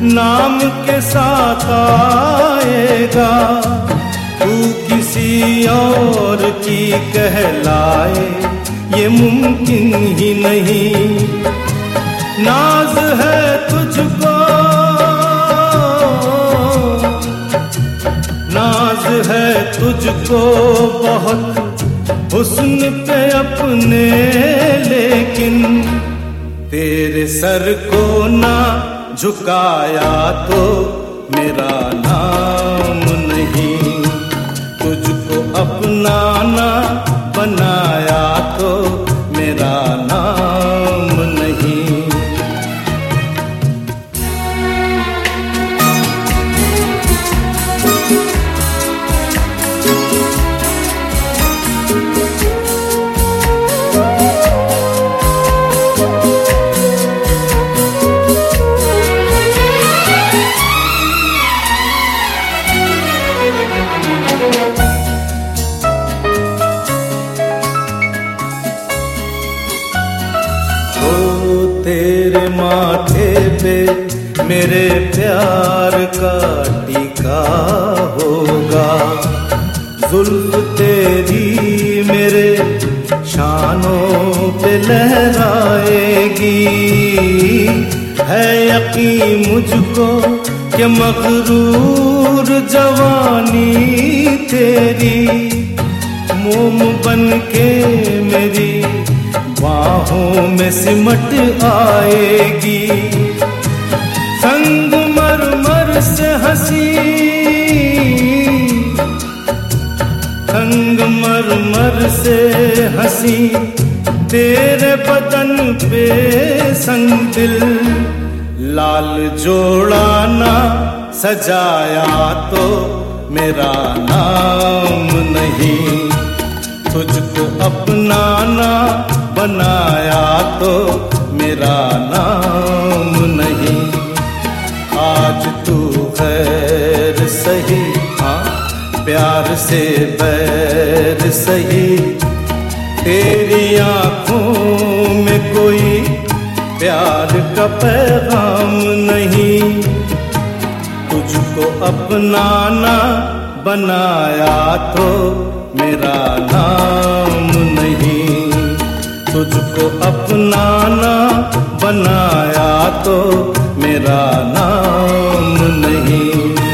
नाम के साथ आएगा, तू किसी और की कहलाए ये मुमकिन ही नहीं। नाज है तुझको, नाज है तुझको बहुत हुस्न पे अपने, लेकिन तेरे सर को ना झुकाया तो मेरा नाम नहीं। तुझको अपना ना बनाया तो मेरा नाम नहीं। तेरे माथे पे मेरे प्यार का टीका होगा, जुल्फ तेरी मेरे शानों पे लहराएगी। है यकीन मुझको कि मगरूर जवानी तेरी मोम बन के मेरी बाहों में सिमट आएगी। संगमरमर से हंसी, संगमरमर से हंसी तेरे बदन पे संग दिल, लाल जोड़ा ना सजाया तो मेरा नाम नहीं। तुझको अपना ना बनाया तो मेरा नाम नहीं। आज तू खैर सही, हाँ प्यार से बैर सही, तेरी आंखों में कोई प्यार का पैगाम नहीं। तुझको अपना ना बनाया तो मेरा नाम नहीं। तुझको अपना ना बनाया तो मेरा नाम नहीं।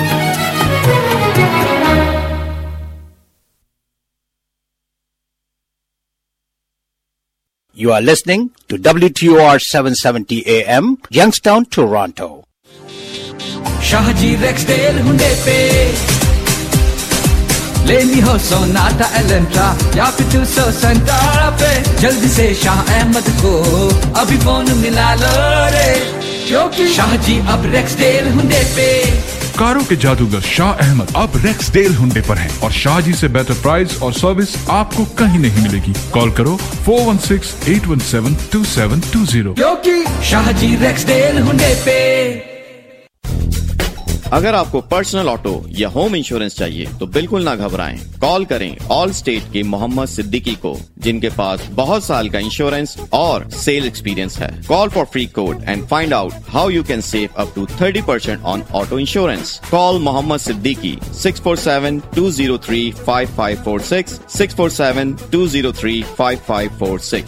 You are listening to WTOR 770 AM, Youngstown, Toronto. Shahaji रेक्सडेल Hunde पे लेनी हो सोनाटा एलेंट्रा या फिर 200 सेंटारा पे, जल्दी से शाह अहमद को अभी फोन मिला लो रे, क्योंकि शाहजी अब रेक्सडेल हुंडे पे। कारों के जादूगर शाह अहमद अब रेक्सडेल हुंडे पर हैं और शाहजी से बेहतर प्राइस और सर्विस आपको कहीं नहीं मिलेगी। कॉल करो 416-817-2720, क्योंकि शाहजी रेक्सडेल हुंडे पे। अगर आपको पर्सनल ऑटो या होम इंश्योरेंस चाहिए तो बिल्कुल ना घबराएं। कॉल करें ऑल स्टेट के मोहम्मद सिद्दीकी को, जिनके पास बहुत साल का इंश्योरेंस और सेल एक्सपीरियंस है। Call for free code and find out how you can save up to 30% on auto insurance. Call Mohammed Siddiqui 647-203-5546, 647-203-5546।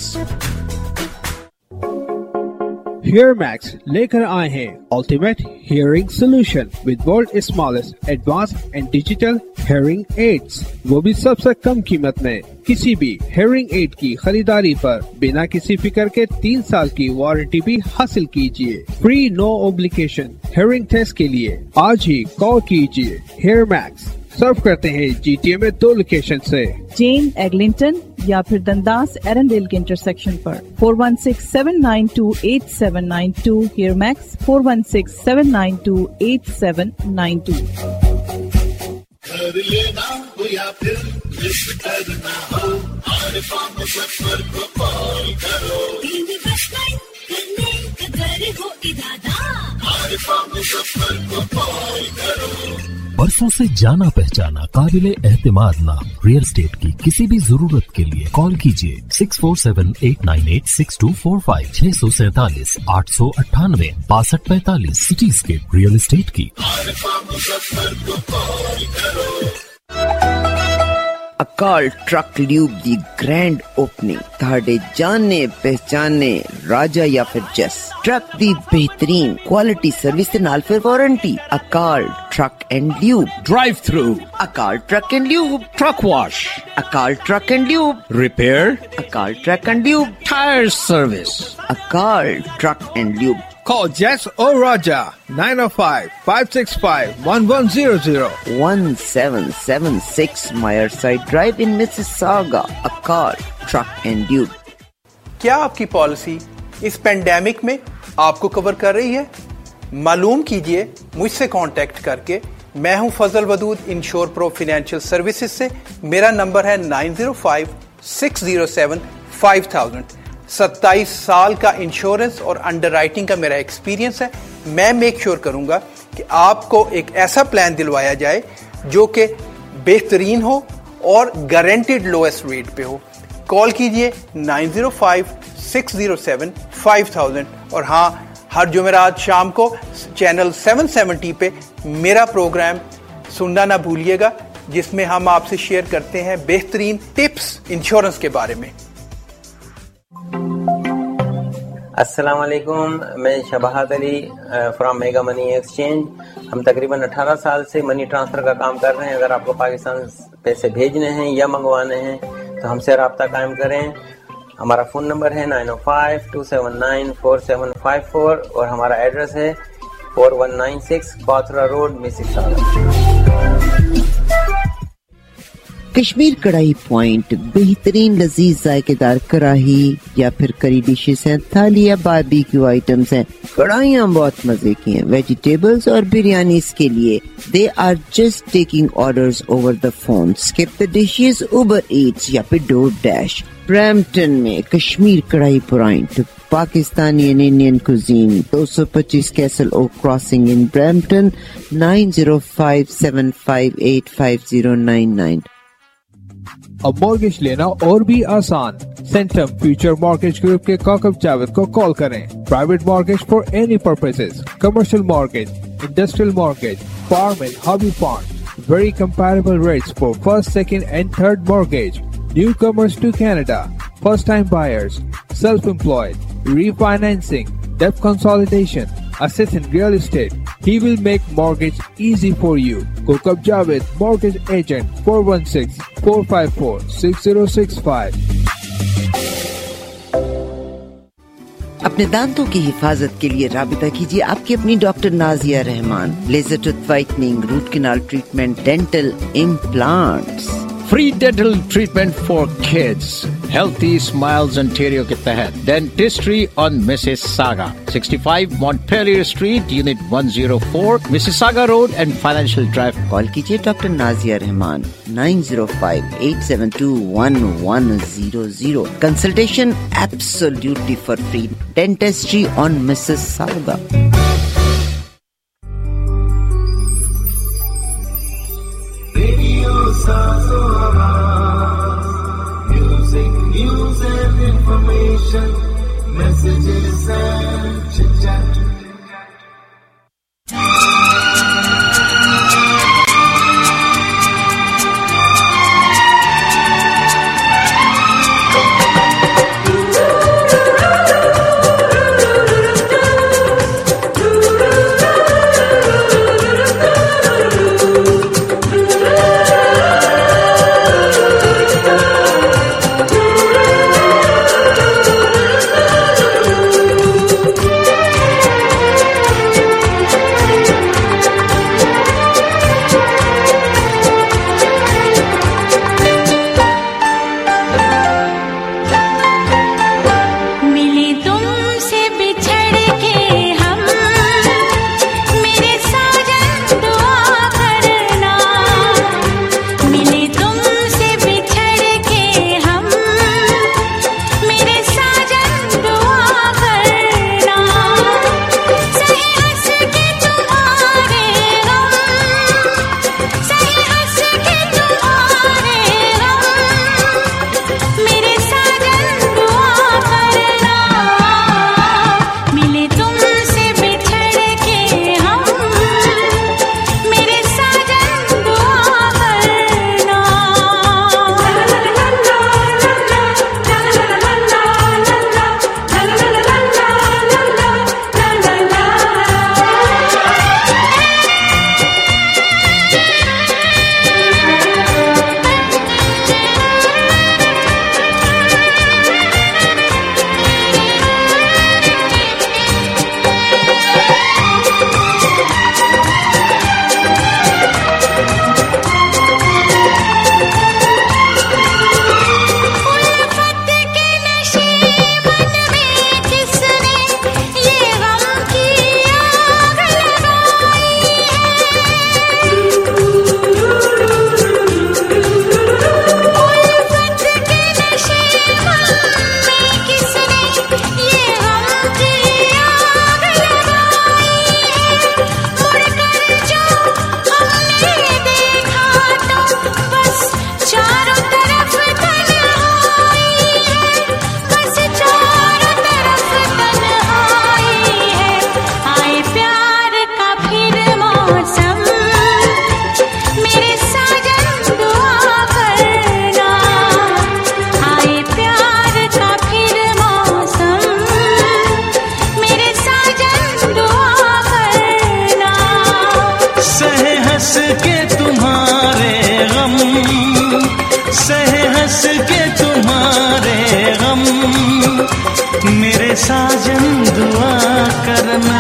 HearMax लेकर आए हैं ultimate hearing solution with world smallest advance and digital hearing aids, वो भी सबसे कम कीमत में। किसी भी हियरिंग एड की खरीदारी पर बिना किसी फिक्र के 3 साल की वारंटी भी हासिल कीजिए। Free no obligation hearing test के लिए आज ही कॉल कीजिए। HearMax सर्व करते हैं GTA में 2 लोकेशन से, जेन एग्लिंटन या फिर दंदास एरनडेल के इंटरसेक्शन पर। 416-792-8792 HearMax 416-792-8792। कर लेना हो या फिर लिस्ट करना हो, आरिफा मुजफ्फर को कॉल करो। करने का घर हो इरादा, आरिफा मुजफ्फर को कॉल करो। बरसों से जाना पहचाना काबिले एहतिमाद नाम रियल एस्टेट की किसी भी जरूरत के लिए कॉल कीजिए 6478986245 647-898 सिटीस्केप रियल एस्टेट की। Akal truck lube the grand opening ताड़े जाने पहचाने राजा या फिर जस ट्रक दी बेहतरीन क्वालिटी सर्विस के नाल फिर warranty. Akal truck and lube drive through, Akal truck and lube truck wash, Akal truck and lube repair, Akal truck and lube tyre service, Akal truck and lube. Call Jess or Raja 905-565-1100 1776 Meyerside Drive in Mississauga. Akal Truck and Tube. क्या आपकी policy इस pandemic में आपको cover कर रही है? मालूम कीजिए मुझसे कांटेक्ट करके। मैं हूं Fazal Wadood insure pro financial services से। मेरा नंबर है 9056075000। 27 साल का इंश्योरेंस और अंडरराइटिंग का मेरा एक्सपीरियंस है। मैं मेक श्योर करूंगा कि आपको एक ऐसा प्लान दिलवाया जाए जो कि बेहतरीन हो और गारंटेड लोएस्ट रेट पे हो। कॉल कीजिए 9056075000। और हाँ, हर जुमेरात शाम को चैनल 770 पे मेरा प्रोग्राम सुनना ना भूलिएगा, जिसमें हम आपसे शेयर करते हैं बेहतरीन टिप्स इंश्योरेंस के बारे में। अस्सलाम वालेकुम, मैं Shabahat Ali from mega money exchange. हम तकरीबन 18 साल से मनी ट्रांसफ़र का काम कर रहे हैं। अगर आपको पाकिस्तान पैसे भेजने हैं या मंगवाने हैं तो हमसे रब्ता कायम करें। हमारा फ़ोन नंबर है 905-279-4754 और हमारा एड्रेस है 4196 कॉथरा road, Mississauga. Kashmir Kadhai point बेहतरीन लजीज जायकेदार कढ़ाई या फिर करी डिशेस हैं, थाली या बारबेक्यू आइटम्स हैं। कढ़ाइयाँ बहुत मजे की हैं। वेजिटेबल्स और बिरयानी के लिए they are just taking orders over the phone. Skip the dishes, Uber Eats या फिर डोर डैश। ब्रैम्पटन में Kashmir Kadhai point Pakistani and Indian cuisine 225 Castle Oak Crossing in Brampton 9057585099। अब मॉर्गेज लेना और भी आसान। सेंटम फ्यूचर मॉर्गेज ग्रुप के काकब जावेद को कॉल करें। Private mortgage for any purposes, commercial mortgage, industrial mortgage, farm and hobby farm, very comparable rates for first, second and third mortgage, newcomers to Canada, first time buyers, self employed, refinancing, debt consolidation, assets in real estate. He will make mortgage easy for you. Kokab Javed, mortgage agent, 416-454-6065. अपने दांतों की हिफाजत के लिए राबिता कीजिए आपकी अपनी doctor Nazia Rahman. Laser tooth whitening, root canal treatment, dental implants, free dental treatment for kids, healthy smiles Ontario के तहत dentistry on Mississauga, 65 Montpellier street, unit 104, Mississauga road and financial drive. Call कीजिए doctor Nazia Rahman 905-872-1100। Consultation absolutely for free. Dentistry on Mississauga. Music, news and information, messages and chit-chat. सहे हंस के तुम्हारे गम, मेरे साजन दुआ करना,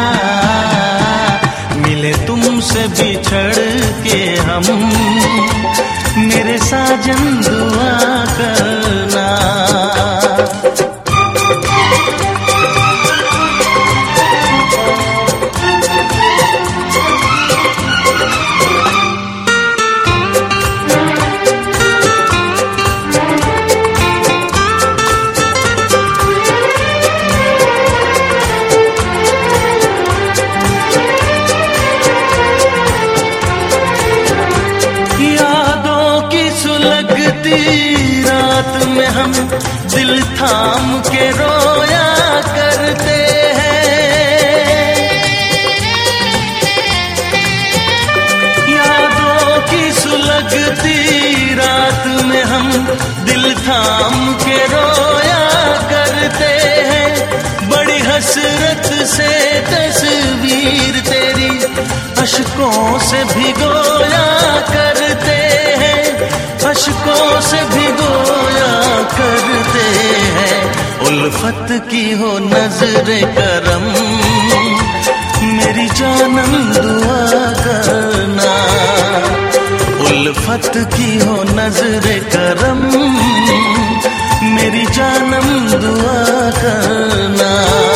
मिले तुमसे बिछड़ के हम, मेरे साजन दुआ करना। रात में हम दिल थाम के रोया करते हैं, यादों की सुलगती रात में हम दिल थाम के रोया करते हैं। बड़ी हसरत से तस्वीर तेरी अश्कों से भिगोया करते हैं, अश्कों से भिगोया करते हैं। उल्फत की हो नजरे करम, मेरी जानम दुआ करना, उल्फत की हो नजरे करम, मेरी जानम दुआ करना।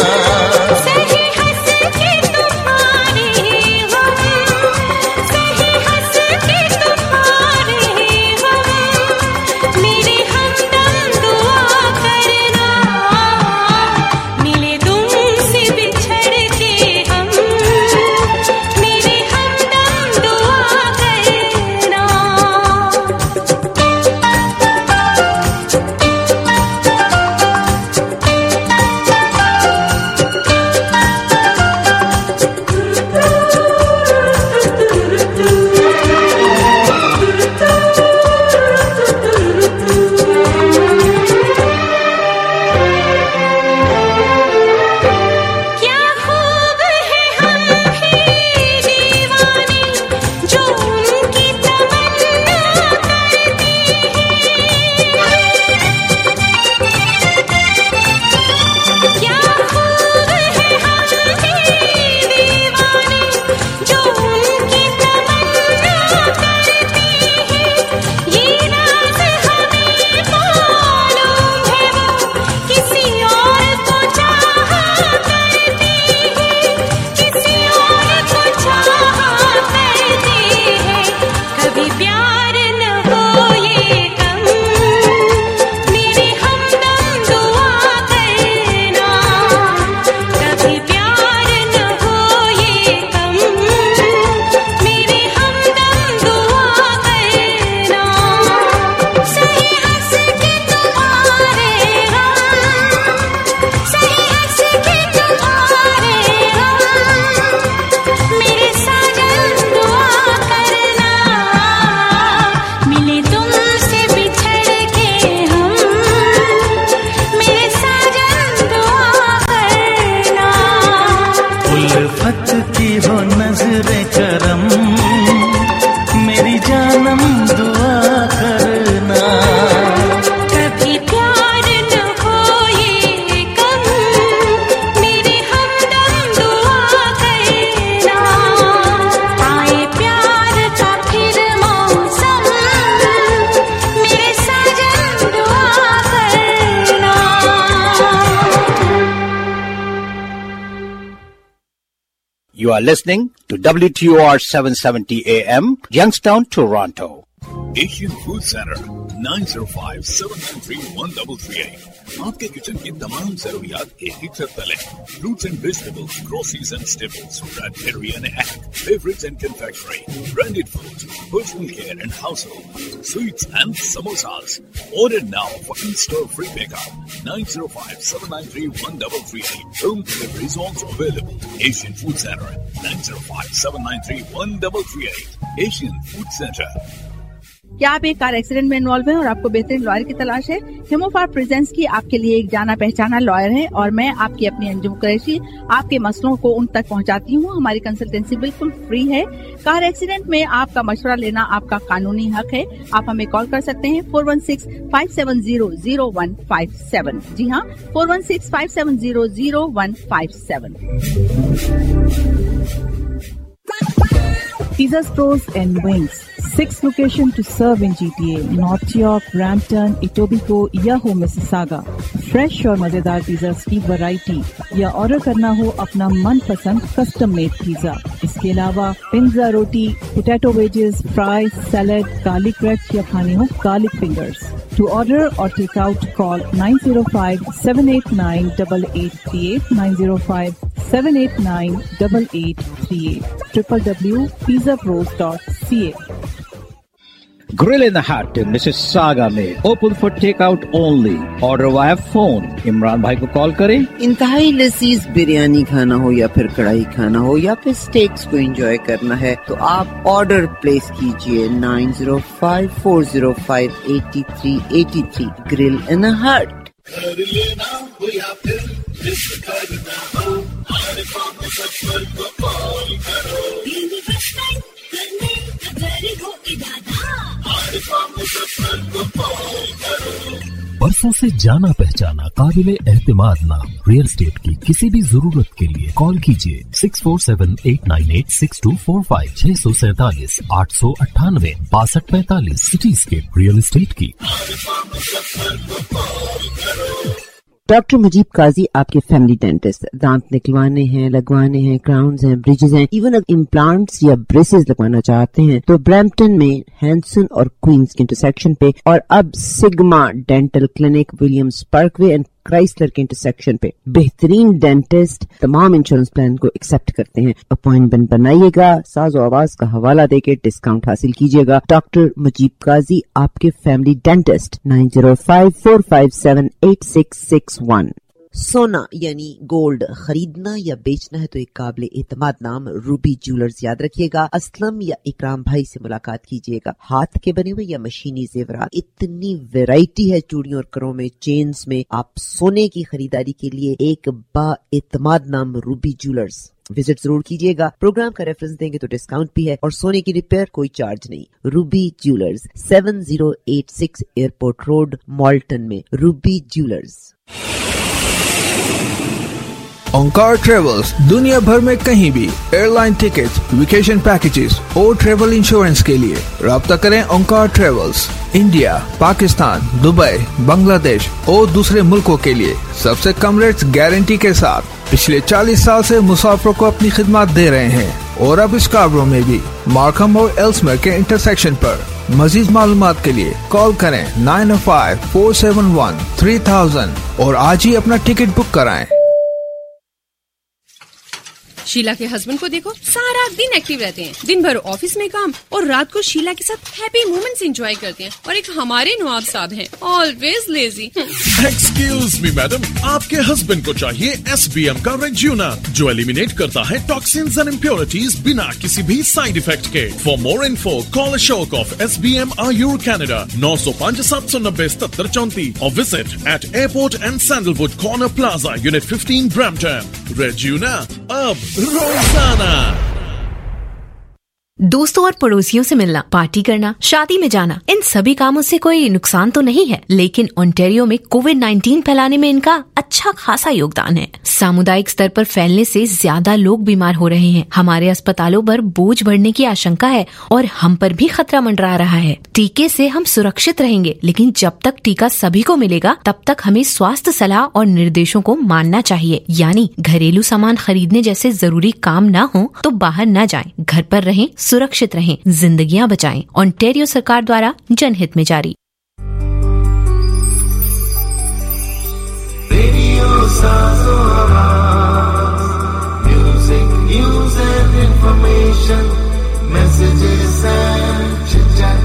You are listening to WTOR 770 AM, Youngstown, Toronto. Asian Food Center, 905-793-1338. आपके किचन की तमाम जरूरियात एक ही छत तले. Fruits and vegetables, groceries and staples, red dairy and egg, beverages and confectionery, branded foods, personal care and household, sweets and samosas. Order now for in-store free pickup. 905-793-1338. Home delivery is also available. Asian Food Center, 905-793-1338. Asian Food Center. क्या आप एक car accident में involve हैं और आपको बेहतरीन lawyer की तलाश है? हिमोफार प्रेजेंस की आपके लिए एक जाना पहचाना लॉयर है और मैं आपकी अपनी अंजुम कुरैशी आपके मसलों को उन तक पहुंचाती हूं। हमारी कंसल्टेंसी बिल्कुल फ्री है। कार एक्सीडेंट में आपका मशवरा लेना आपका कानूनी हक है। आप हमें कॉल कर सकते हैं 416-570-0157। जी हाँ, 416-570-0157। Pizza Stores and Wings. 6 locations to serve in GTA, North York, Brampton, Etobicoke या हो Mississauga. फ्रेश और मजेदार पिज़्ज़ा की वैरायटी या ऑर्डर करना हो अपना मनपसंद कस्टम मेड पिज़्ज़ा। इसके अलावा पिज़्ज़ा रोटी, potato wedges, fries, salad, garlic bread या खाने हो garlic fingers. To order or take out, call 905-789-8838, 905-789-8838, www.pizzapros.ca. Grill in the Hut in Mississauga में open for takeout only. Order via phone. Imran भाई को call करें। इंतहाई लजीज बिरयानी खाना हो या फिर कढ़ाई खाना हो या फिर स्टेक्स को एंजॉय करना है तो आप ऑर्डर प्लेस कीजिए 905-405-8383 Grill in the Hut. बरसों से जाना पहचाना काबिले एहतिमाद नाम रियल एस्टेट की किसी भी जरूरत के लिए कॉल कीजिए 6478986245 647 898 6245 सिटीस्केप रियल एस्टेट की। डॉक्टर मुजीब काजी आपके फैमिली डेंटिस्ट। दांत निकलवाने हैं, लगवाने हैं, क्राउन्स हैं, ब्रिजेस हैं, इवन अगर इम्प्लांट्स या ब्रेसेस लगवाना चाहते हैं तो ब्रैम्पटन में हैंसन और क्वींस के इंटरसेक्शन पे और अब Sigma dental clinic Williams Parkway and Chrysler के इंटरसेक्शन पे बेहतरीन डेंटिस्ट तमाम इंश्योरेंस प्लान को एक्सेप्ट करते हैं। अपॉइंटमेंट बनाइएगा, साज़ो आवाज का हवाला देके डिस्काउंट हासिल कीजिएगा। डॉक्टर मुजीब काजी आपके फैमिली डेंटिस्ट 9054578661। सोना यानी गोल्ड खरीदना या बेचना है तो एक काबिल एतमाद नाम रूबी ज्वेलर्स याद रखिएगा। असलम या इकराम भाई से मुलाकात कीजिएगा। हाथ के बने हुए या मशीनी जेवरात, इतनी वैरायटी है चूड़ियों और करों में, चेन्स में। आप सोने की खरीदारी के लिए एक बा एतमाद नाम रूबी ज्वेलर्स विजिट जरूर कीजिएगा। प्रोग्राम का रेफरेंस देंगे तो डिस्काउंट भी है और सोने की रिपेयर कोई चार्ज नहीं। Ruby jewellers 7086 airport road Malton में। Ruby jewellers. ओंकार ट्रेवल्स दुनिया भर में कहीं भी एयरलाइन टिकट, वेकेशन पैकेजेस और ट्रेवल इंश्योरेंस के लिए राब्ता करें Onkar travels. India, Pakistan, Dubai, Bangladesh और दूसरे मुल्कों के लिए सबसे कम रेट्स गारंटी के साथ पिछले 40 साल से मुसाफिरों को अपनी खिदमत दे रहे हैं और अब स्कार्बरो में भी मार्कम और एल्समेयर के इंटरसेक्शन पर। मजीद मालूमात के लिए कॉल करें 905-471-3000 और आज ही अपना टिकट बुक कराएं। शीला के हस्बैंड को देखो, सारा दिन एक्टिव रहते हैं, दिन भर ऑफिस में काम और रात को शीला के साथ हैप्पी मोमेंट्स एंजॉय करते हैं। और एक हमारे नवाब साहब हैं, always lazy. Excuse me madam, आपके हस्बैंड को चाहिए SBM का रेज्यूना जो एलिमिनेट करता है टॉक्सिन्स एंड इम्प्योरिटीज बिना किसी भी साइड इफेक्ट के। For more info call Ashok of SBM Ayur Canada 905-790-7734 और visit at Airport and Sandalwood corner plaza unit 15 Brampton. रेज्यूना अब रोजाना। दोस्तों और पड़ोसियों से मिलना, पार्टी करना, शादी में जाना, इन सभी कामों से कोई नुकसान तो नहीं है, लेकिन ओंटारियो में कोविड-19 फैलाने में इनका अच्छा खासा योगदान है। सामुदायिक स्तर पर फैलने से ज्यादा लोग बीमार हो रहे हैं। हमारे अस्पतालों पर बोझ बढ़ने की आशंका है और हम पर भी खतरा मंडरा रहा है। टीके से हम सुरक्षित रहेंगे, लेकिन जब तक टीका सभी को मिलेगा तब तक हमें स्वास्थ्य सलाह और निर्देशों को मानना चाहिए। यानी घरेलू सामान खरीदने जैसे जरूरी काम न हो तो बाहर न जाएं, घर पर रहें, सुरक्षित रहें, जिंदगियां बचाएं। ओंटारियो सरकार द्वारा जनहित में जारी। Music, news and information, messages and chit-chat.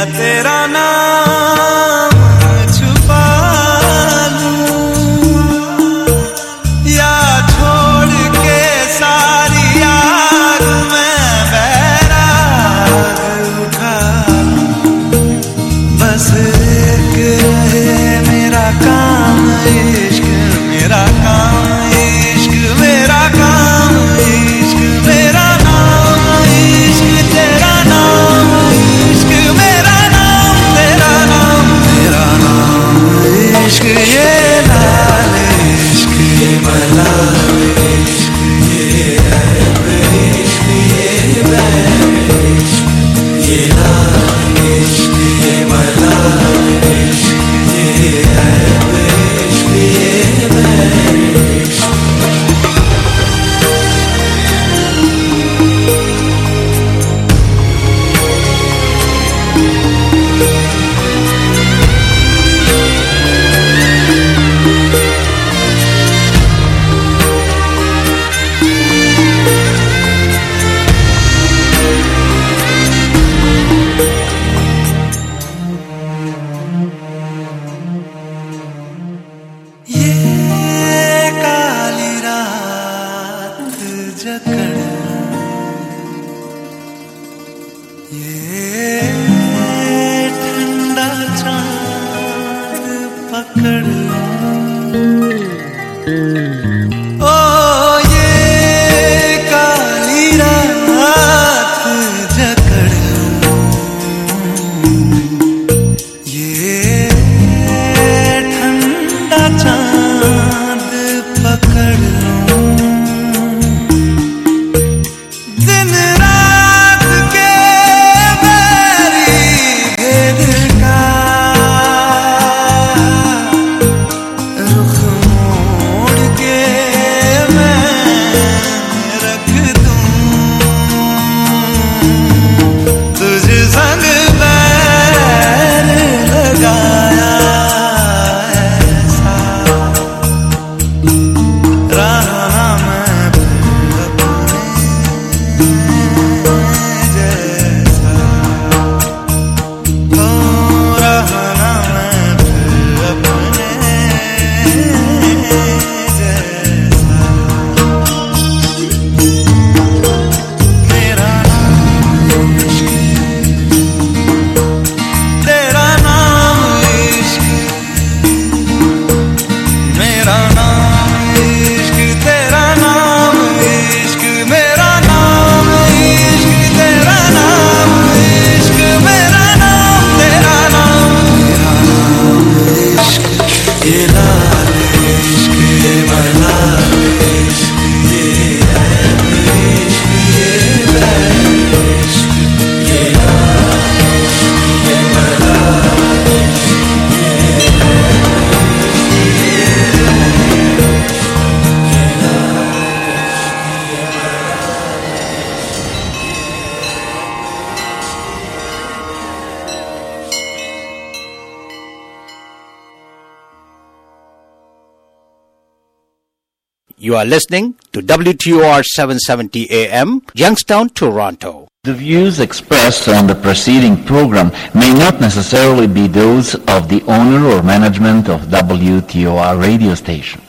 तेरा नाम छुपा लूं या छोड़ के सारी आग में बैराग उठा लूं। बस एक रहे मेरा काम इश्क, मेरा काम इश्क, मेरा काम इश्क, मेरा नाम इश्क, तेरा नाम इश्क, मेरा नाम तेरा नाम, तेरा नाम इश्क, ये लाल इश्क, ये मलाल इश्क, ये ऐब इश्क, ये बैर इश्क, ये लाल इश्क, ये मलाल इश्क, ये ऐब इश्क, ये बैर इश्क। You are listening to WTOR 770 AM, Youngstown, Toronto. The views expressed on the preceding program may not necessarily be those of the owner or management of WTOR radio station.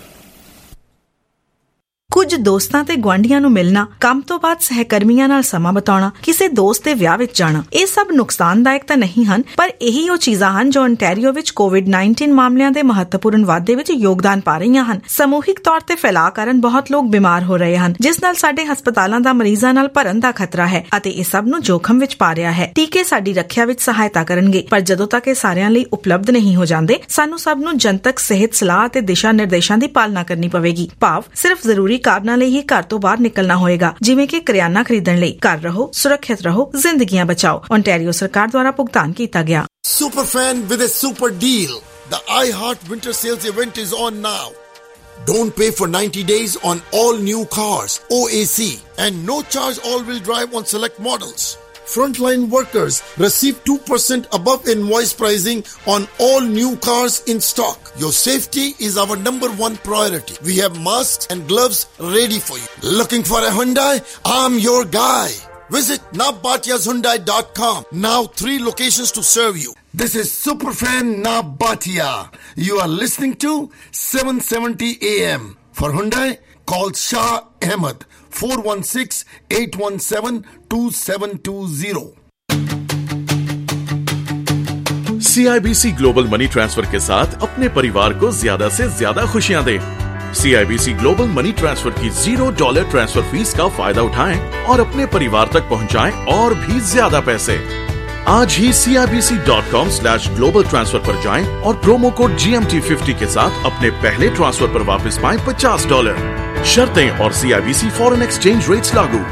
ਕੁਝ ਦੋਸਤਾਂ ਤੇ ਗੁਆਂਢੀਆਂ ਨੂੰ ਮਿਲਣਾ, ਕੰਮ ਤੋਂ ਬਾਅਦ ਸਹਿਕਰਮੀਆਂ ਨਾਲ ਸਮਾਂ ਬਿਤਾਉਣਾ, ਕਿਸੇ ਦੋਸਤ ਦੇ ਵਿਆਹ ਵਿੱਚ ਜਾਣਾ, ਇਹ ਸਭ ਨੁਕਸਾਨਦਾਇਕ ਤਾਂ ਨਹੀਂ ਹਨ, ਪਰ ਇਹੀ ਉਹ ਚੀਜ਼ਾਂ ਹਨ ਜੋ ontario ਵਿੱਚ COVID-19 ਮਾਮਲਿਆਂ ਦੇ ਮਹੱਤਵਪੂਰਨ ਵਾਧੇ ਵਿੱਚ ਯੋਗਦਾਨ ਪਾ ਰਹੀਆਂ ਹਨ। ਸਮੂਹਿਕ ਤੌਰ ਤੇ ਫੈਲਾਅ ਕਾਰਨ ਬਹੁਤ ਲੋਕ ਬਿਮਾਰ ਹੋ ਰਹੇ ਹਨ, ਜਿਸ ਨਾਲ ਸਾਡੇ ਹਸਪਤਾਲਾਂ ਦਾ ਮਰੀਜ਼ਾਂ ਨਾਲ ਭਰਨ ਦਾ ਖਤਰਾ ਹੈ ਅਤੇ ਇਹ ਸਭ ਨੂੰ ਜੋਖਮ ਵਿੱਚ ਪਾ ਰਿਹਾ ਹੈ। ਟੀਕੇ ਸਾਡੀ ਰੱਖਿਆ ਵਿੱਚ ਸਹਾਇਤਾ ਕਰਨਗੇ, ਪਰ ਜਦੋਂ ਤੱਕ ਇਹ ਸਾਰਿਆਂ ਲਈ ਉਪਲਬਧ ਨਹੀਂ ਹੋ ਜਾਂਦੇ, ਸਾਨੂੰ ਸਭ ਨੂੰ ਜਨਤਕ ਸਿਹਤ ਸਲਾਹ ਅਤੇ ਦਿਸ਼ਾ ਨਿਰਦੇਸ਼ਾਂ ਦੀ ਪਾਲਣਾ ਕਰਨੀ ਪਵੇਗੀ। ਭਾਵ ਸਿਰਫ ਜ਼ਰੂਰੀ ਕਾਰਨਾਂ ਲਈ ਹੀ ਘਰ ਤੋਂ ਬਾਹਰ ਨਿਕਲਣਾ ਹੋਏਗਾ, ਜਿਵੇਂ ਕਿ ਕਰਿਆਨਾ ਖਰੀਦਣ ਲਈ। ਘਰ ਰਹੋ, ਸੁਰੱਖਿਅਤ ਰਹੋ, ਜ਼ਿੰਦਗੀਆਂ ਬਚਾਓ। ontario ਸਰਕਾਰ ਦੁਆਰਾ ਭੁਗਤਾਨ ਕੀਤਾ ਗਿਆ। Superfan with a super deal. The iHeart Winter Sales event is on now. Don't pay for 90 days on all new cars, OAC, and no charge all-wheel drive on select models. Frontline workers receive 2% above invoice pricing on all new cars in stock. Your safety is our #1 priority. We have masks and gloves ready for you. Looking for a Hyundai? I'm your guy. Visit nabatiahyundai.com. Now 3 locations to serve you. This is Superfan Nabatia. You are listening to 770 AM. For Hyundai, call Shah Ahmed 416-817-2720. CIBC global money transfer के साथ अपने परिवार को ज्यादा से ज्यादा खुशियां दें। CIBC ग्लोबल मनी ट्रांसफर की $0 ट्रांसफर फीस का फायदा उठाएं और अपने परिवार तक पहुंचाएं और भी ज्यादा पैसे। आज ही CIBC.com/global transfer पर जाएं और प्रोमो कोड GMT50 के साथ अपने पहले ट्रांसफर पर वापस पाएं $50। शर्तें और CIBC फॉरेन एक्सचेंज रेट्स लागू।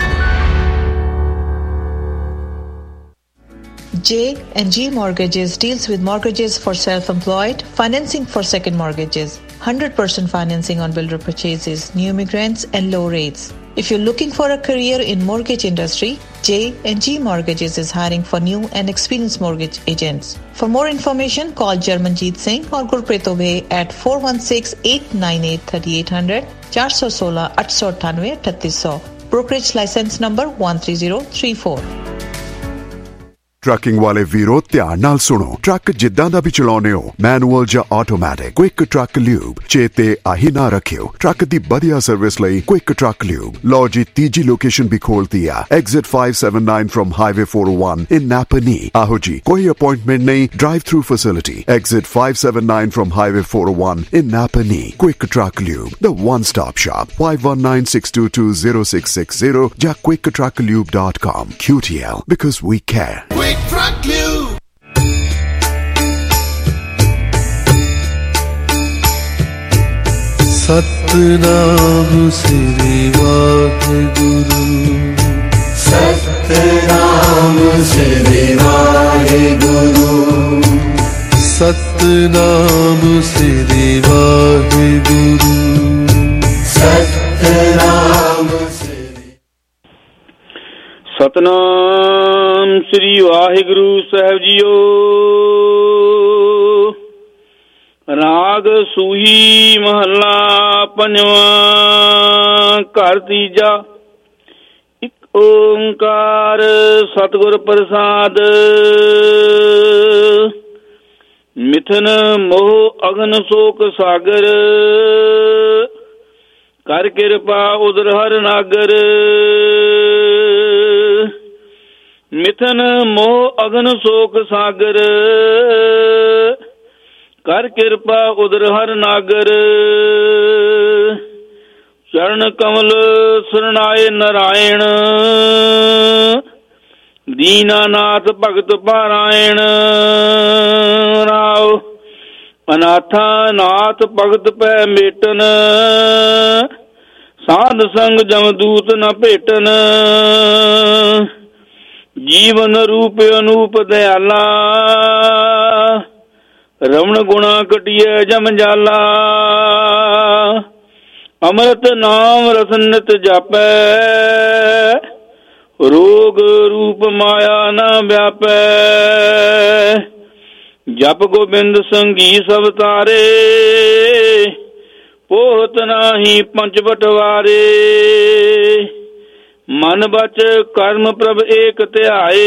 J&G Mortgages deals with mortgages for self-employed, financing for second mortgages, 100% financing on builder purchases, new immigrants and low rates. If you're looking for a career in mortgage industry, J&G Mortgages is hiring for new and experienced mortgage agents. For more information, call Jarmanjeet Singh or Gurpreet Obey at 416-898-3800, 416-898-3800. Brokerage license number 13034. Trucking ਵਾਲੇ ਵੀਰੋ ਧਿਆਨ ਨਾਲ ਸੁਣੋ। Truck ਜਿੱਦਾਂ ਦਾ ਵੀ ਚਲਾਉਨੇ ਹੋ, manual ਜਾਂ automatic, quick truck lube ਚੇਤੇ ਆਹੀ ਨਾ ਰੱਖਿਓ। ਟਰੱਕ ਦੀ ਵਧੀਆ ਸਰਵਿਸ ਲਈ ਕੁਇਕ ਟਰੱਕ ਲਿਊਬ। ਲਓ ਜੀ ਤੀਜੀ ਲੋਕੇਸ਼ਨ ਵੀ ਖੋਲਤੀ ਆ, exit 579 from highway 401 in Napanee. ਆਹੋ ਜੀ ਕੋਈ ਅਪਾਇੰਟਮੈਂਟ ਨਹੀਂ, drive through facility. Exit 579 from highway 401 in Napanee. Quick truck lube, the one stop shop. 5196220660 ਜਾਂ quicktrucklube.com. QTL, because we care. Quick Truck Lube. Satnam Shri Waheguru, Satnam Shri Waheguru, Satnam Shri Waheguru, Satnam Satnam Shri Waheguru साहब जीओ। राग सूही महला पंजवा, घर तीजा। एक ओंकार सतगुर प्रसाद। मिथन मोह अगन शोक सागर, कर कृपा उदर हर नागर। मिथन मोह अगन शोक सागर, कर कृपा उदर हर नागर। चरण कमल शरणाए नारायण, दीनानाथ भगत पारायण। राव अनाथा नाथ भगत पै मेटन, साध संग जमदूत न भेटन। जीवन रूप अनूप दयाला, रमण गुणा कटिए जम जाला। अमृत नाम रसनित जापै, रोग रूप माया न व्यापै। जप गोबिंद संगी सब तारे, पोहत नाही पंच बटवारे। मन बच कर्म प्रभ एक ध्याए,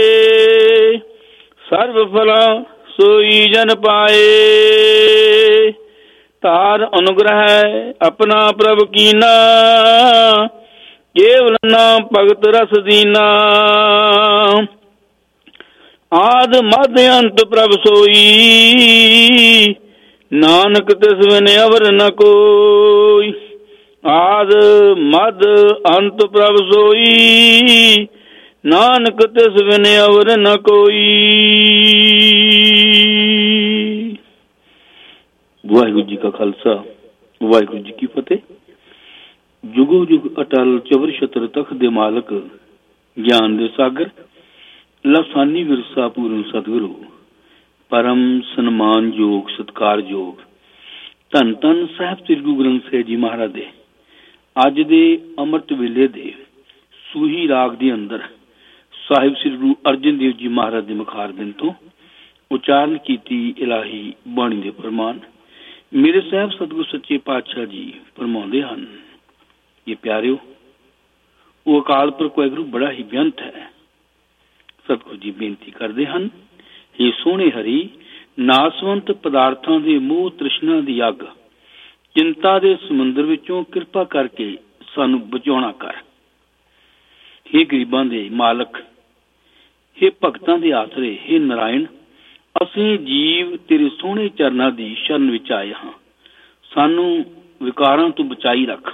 सर्व फला सोई जन पाए। तार अनुग्रह अपना प्रभ कीना, केवल नाम भगत रस दीना। आद मध्य अंत प्रभ सोई, नानक तिस बिन अवर न कोई। आद मद अंत प्रभ सोई, नानक तिस बिन अवर न कोई। वाहिगुरु जी का खालसा, वाहिगुरु जी की फतेह। जुगो जुग अटल चवर छत्र तख दे मालक, ज्ञान दे सागर। लसानी विरसा पूर्ण सतगुरु, परम सन्मान योग सत्कार योग। धन धन साहब श्री गुरु ग्रंथ ਸਾਹਿਬ ਜੀ ਮਹਾਰਾਜ ਦੇ ਅੱਜ ਦੇ ਅੰਮ੍ਰਿਤ ਵੇਲੇ ਦੇ ਸੂਹੀ ਰਾਗ ਦੇ ਅੰਦਰ ਸਾਹਿਬ ਸ੍ਰੀ ਗੁਰੂ ਅਰਜਨ ਦੇਵ ਜੀ ਮਹਾਰਾਜ ਦੇ ਮੁਖਾਰਬਿੰਦ ਤੋਂ ਉਚਾਰਨ ਕੀਤੀ ਇਲਾਹੀ ਬਾਣੀ ਦੇ ਫਰਮਾਨ ਮੇਰੇ ਸਾਹਿਬ ਸਤਿਗੁਰ ਸੱਚੇ ਪਾਤਸ਼ਾਹ ਜੀ ਫਰਮਾਉਂਦੇ ਹਨ। ਇਹ ਪਿਆਰਿਓ, ਉਹ ਅਕਾਲ ਪੁਰਖ ਵਾਹਿਗੁਰੂ ਬੜਾ ਹੀ ਬੇਅੰਤ ਹੈ। ਸਤਿਗੁਰੂ ਜੀ ਬੇਨਤੀ ਕਰਦੇ ਹਨ, हे ਸੋਹਣੇ ਹਰੀ, ਨਾਸਵੰਤ ਪਦਾਰਥਾਂ ਦੇ ਮੋਹ ਤ੍ਰਿਸ਼ਨਾ ਦੀ ਅੱਗ, ਚਿੰਤਾ ਦੇ ਸਮੁੰਦਰ ਵਿੱਚੋਂ ਕਿਰਪਾ ਕਰਕੇ ਸਾਨੂੰ ਬਚਾਉਣਾ ਕਰ। हे ਗਰੀਬਾਂ ਦੇ ਮਾਲਕ, हे ਭਗਤਾਂ ਦੇ ਆਸਰੇ, हे ਨਾਰਾਇਣ, ਅਸੀਂ ਜੀਵ ਤੇਰੇ ਸੋਹਣੇ ਚਰਨਾਂ ਦੀ ਸ਼ਰਨ ਵਿੱਚ ਆਏ ਹਾਂ, ਸਾਨੂੰ ਵਿਕਾਰਾਂ ਤੋਂ ਬਚਾਈ ਰੱਖ।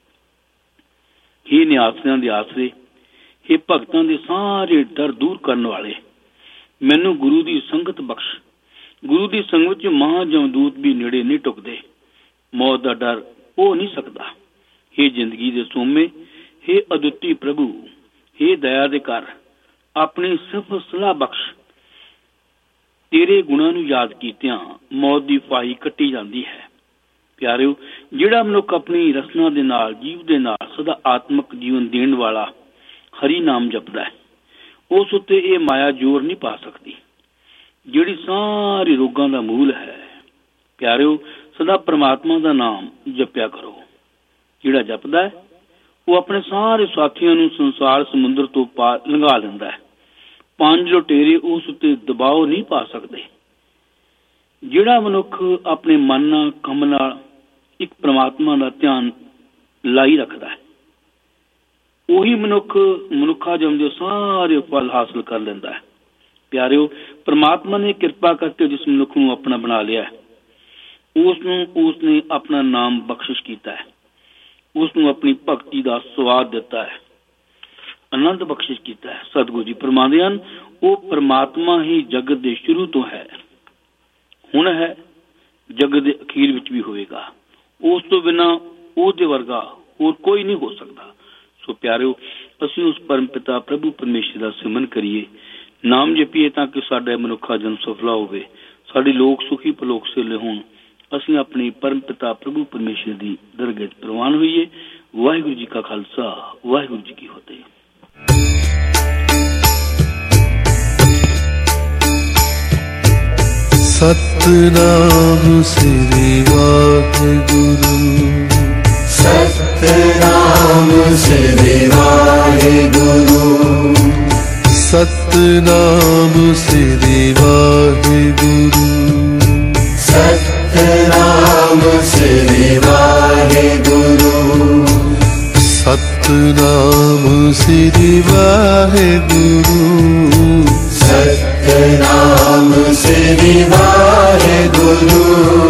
हे ਨਿਆਸਰਿਆਂ ਦੇ ਆਸਰੇ, हे ਭਗਤਾਂ ਦੇ ਸਾਰੇ ਡਰ ਦੂਰ ਕਰਨ ਵਾਲੇ, ਮੈਨੂੰ ਗੁਰੂ ਦੀ ਸੰਗਤ ਬਖਸ਼। ਗੁਰੂ ਦੀ ਸੰਗਤ ਵਿੱਚ ਮਹਾਂ ਜਮਦੂਤ ਵੀ ਨੇੜੇ ਨਹੀਂ ਟੁਕਦੇ, ਮੌਤ ਦਾ ਡਰ ਹੋ ਨਹੀਂ ਸਕਦਾ। हे ਜ਼ਿੰਦਗੀ ਦੇ ਸੋਮੇ, हे ਅਦੁੱਤੀ ਪ੍ਰਭੂ, हे ਦਇਆ ਦੇ ਘਰ, ਆਪਣੀ ਸਿਫਤ ਸਲਾਹ ਬਖਸ਼। ਤੇਰੇ ਗੁਣਾਂ ਨੂੰ ਯਾਦ ਕੀਤਿਆਂ ਮੌਤ ਦੀ ਫਾਹੀ ਕੱਟੀ ਜਾਂਦੀ ਹੈ। ਪਿਆਰਿਓ, ਜਿਹੜਾ ਮਨੁੱਖ ਆਪਣੀ ਰਸਨਾ ਦੇ ਨਾਲ, ਜੀਵ ਦੇ ਨਾਲ ਸਦਾ ਆਤਮਿਕ ਜੀਵਨ ਦੇਣ ਵਾਲਾ ਹਰੀ ਨਾਮ ਜਪਦਾ ਹੈ, ਉਸ ਉੱਤੇ ਇਹ ਮਾਇਆ ਜ਼ੋਰ ਨਹੀਂ ਪਾ ਸਕਦੀ, ਜਿਹੜੀ ਸਾਰੇ ਰੋਗਾਂ ਦਾ ਮੂਲ ਹੈ। ਪਿਆਰਿਓ, ਸਦਾ ਪ੍ਰਮਾਤਮਾ ਦਾ ਨਾਮ ਜਪਿਆ ਕਰੋ। ਜਿਹੜਾ ਜਪਦਾ ਹੈ ਉਹ ਆਪਣੇ ਸਾਰੇ ਸਾਥੀਆਂ ਨੂੰ ਸੰਸਾਰ ਸਮੁੰਦਰ ਤੋਂ ਪਾਰ ਲੰਘਾ ਲੈਂਦਾ ਹੈ। 5 ਲੁਟੇਰੇ ਉਸ ਉੱਤੇ ਦਬਾਅ ਨਹੀਂ ਪਾ ਸਕਦੇ। ਜਿਹੜਾ ਮਨੁੱਖ ਆਪਣੇ ਮਨ ਨਾਲ, ਕੰਮ ਨਾਲ ਇੱਕ ਪ੍ਰਮਾਤਮਾ ਦਾ ਧਿਆਨ ਲਾਈ ਰੱਖਦਾ ਹੈ, ਉਹੀ ਮਨੁੱਖਾ ਜਨਮ ਦੇ ਸਾਰੇ ਫਲ ਹਾਸਲ ਕਰ ਲੈਂਦਾ ਹੈ। ਪਿਆਰਿਓ, ਪ੍ਰਮਾਤਮਾ ਨੇ ਕਿਰਪਾ ਕਰਕੇ ਜਿਸ ਮਨੁੱਖ ਨੂੰ ਆਪਣਾ ਬਣਾ ਲਿਆ ਹੈ, ਉਸਨੇ ਆਪਣਾ ਨਾਮ ਬਖਸ਼ਿਸ਼ ਕੀਤਾ ਹੈ, ਉਸ ਨੂੰ ਆਪਣੀ ਭਗਤੀ ਦਾ ਸਵਾਦ ਦਿੱਤਾ ਹੈ, ਆਨੰਦ ਬਖਸ਼ਿਸ਼ ਕੀਤਾ ਹੈ। ਸਤਿਗੁਰੂ ਜੀ ਫਰਮਾਉਂਦੇ ਹਨ, ਉਹ ਪ੍ਰਮਾਤਮਾ ਹੀ ਜਗਤ ਦੇ ਸ਼ੁਰੂ ਤੋਂ ਹੈ, ਹੁਣ ਹੈ, ਜਗਤ ਦੇ ਅਖੀਰ ਵਿੱਚ ਵੀ ਹੋਵੇਗਾ। ਉਸ ਤੋਂ ਬਿਨਾਂ ਉਹਦੇ ਵਰਗਾ ਹੋਰ ਕੋਈ ਨਹੀਂ ਹੋ ਸਕਦਾ। ਸੋ ਪਿਆਰਿਓ, ਅਸੀਂ ਉਸ ਪਰਮ ਪਿਤਾ ਪ੍ਰਭੂ ਪਰਮੇਸ਼ਰ ਦਾ ਸਿਮਰਨ ਕਰੀਏ, ਨਾਮ ਜਪੀਏ, ਤਾਂ ਕਿ ਸਾਡਾ ਮਨੁੱਖਾ ਜਨਮ ਸਫਲਾ ਹੋਵੇ, ਸਾਡੇ ਲੋਕ ਸੁਖੀ ਪਲੋਕ ਸੇਲੇ ਹੋਣ। ਅਸੀਂ ਆਪਣੇ ਪਰਮ ਪਿਤਾ ਪ੍ਰਭੂ ਪਰਮੇਸ਼ਰ ਦੀ ਦਰਗਾਹ ਚ ਪ੍ਰਵਾਨ ਹੋਈਏ। ਵਾਹਿਗੁਰੂ ਜੀ ਕਾ ਖਾਲਸਾ, ਵਾਹਿਗੁਰੂ ਜੀ ਕੀ ਫਤਿਹ। ਸਤਿਨਾਮ ਸ੍ਰੀ ਵਾਹਿਗੁਰੂ, ਸਤਿਨਾਮ ਸ੍ਰੀ ਵਾਹਿਗੁਰੂ, ਸਤਿਨਾਮ ਸ੍ਰੀ ਵਾਹਿਗੁਰੂ, ਸਤਿਨਾਮ ਸ੍ਰੀ ਵਾਹਿਗੁਰੂ, ਸਤਿਨਾਮ ਸ੍ਰੀ ਵਾਹਿਗੁਰੂ, ਸਤਿਨਾਮ ਸ੍ਰੀ Waheguru.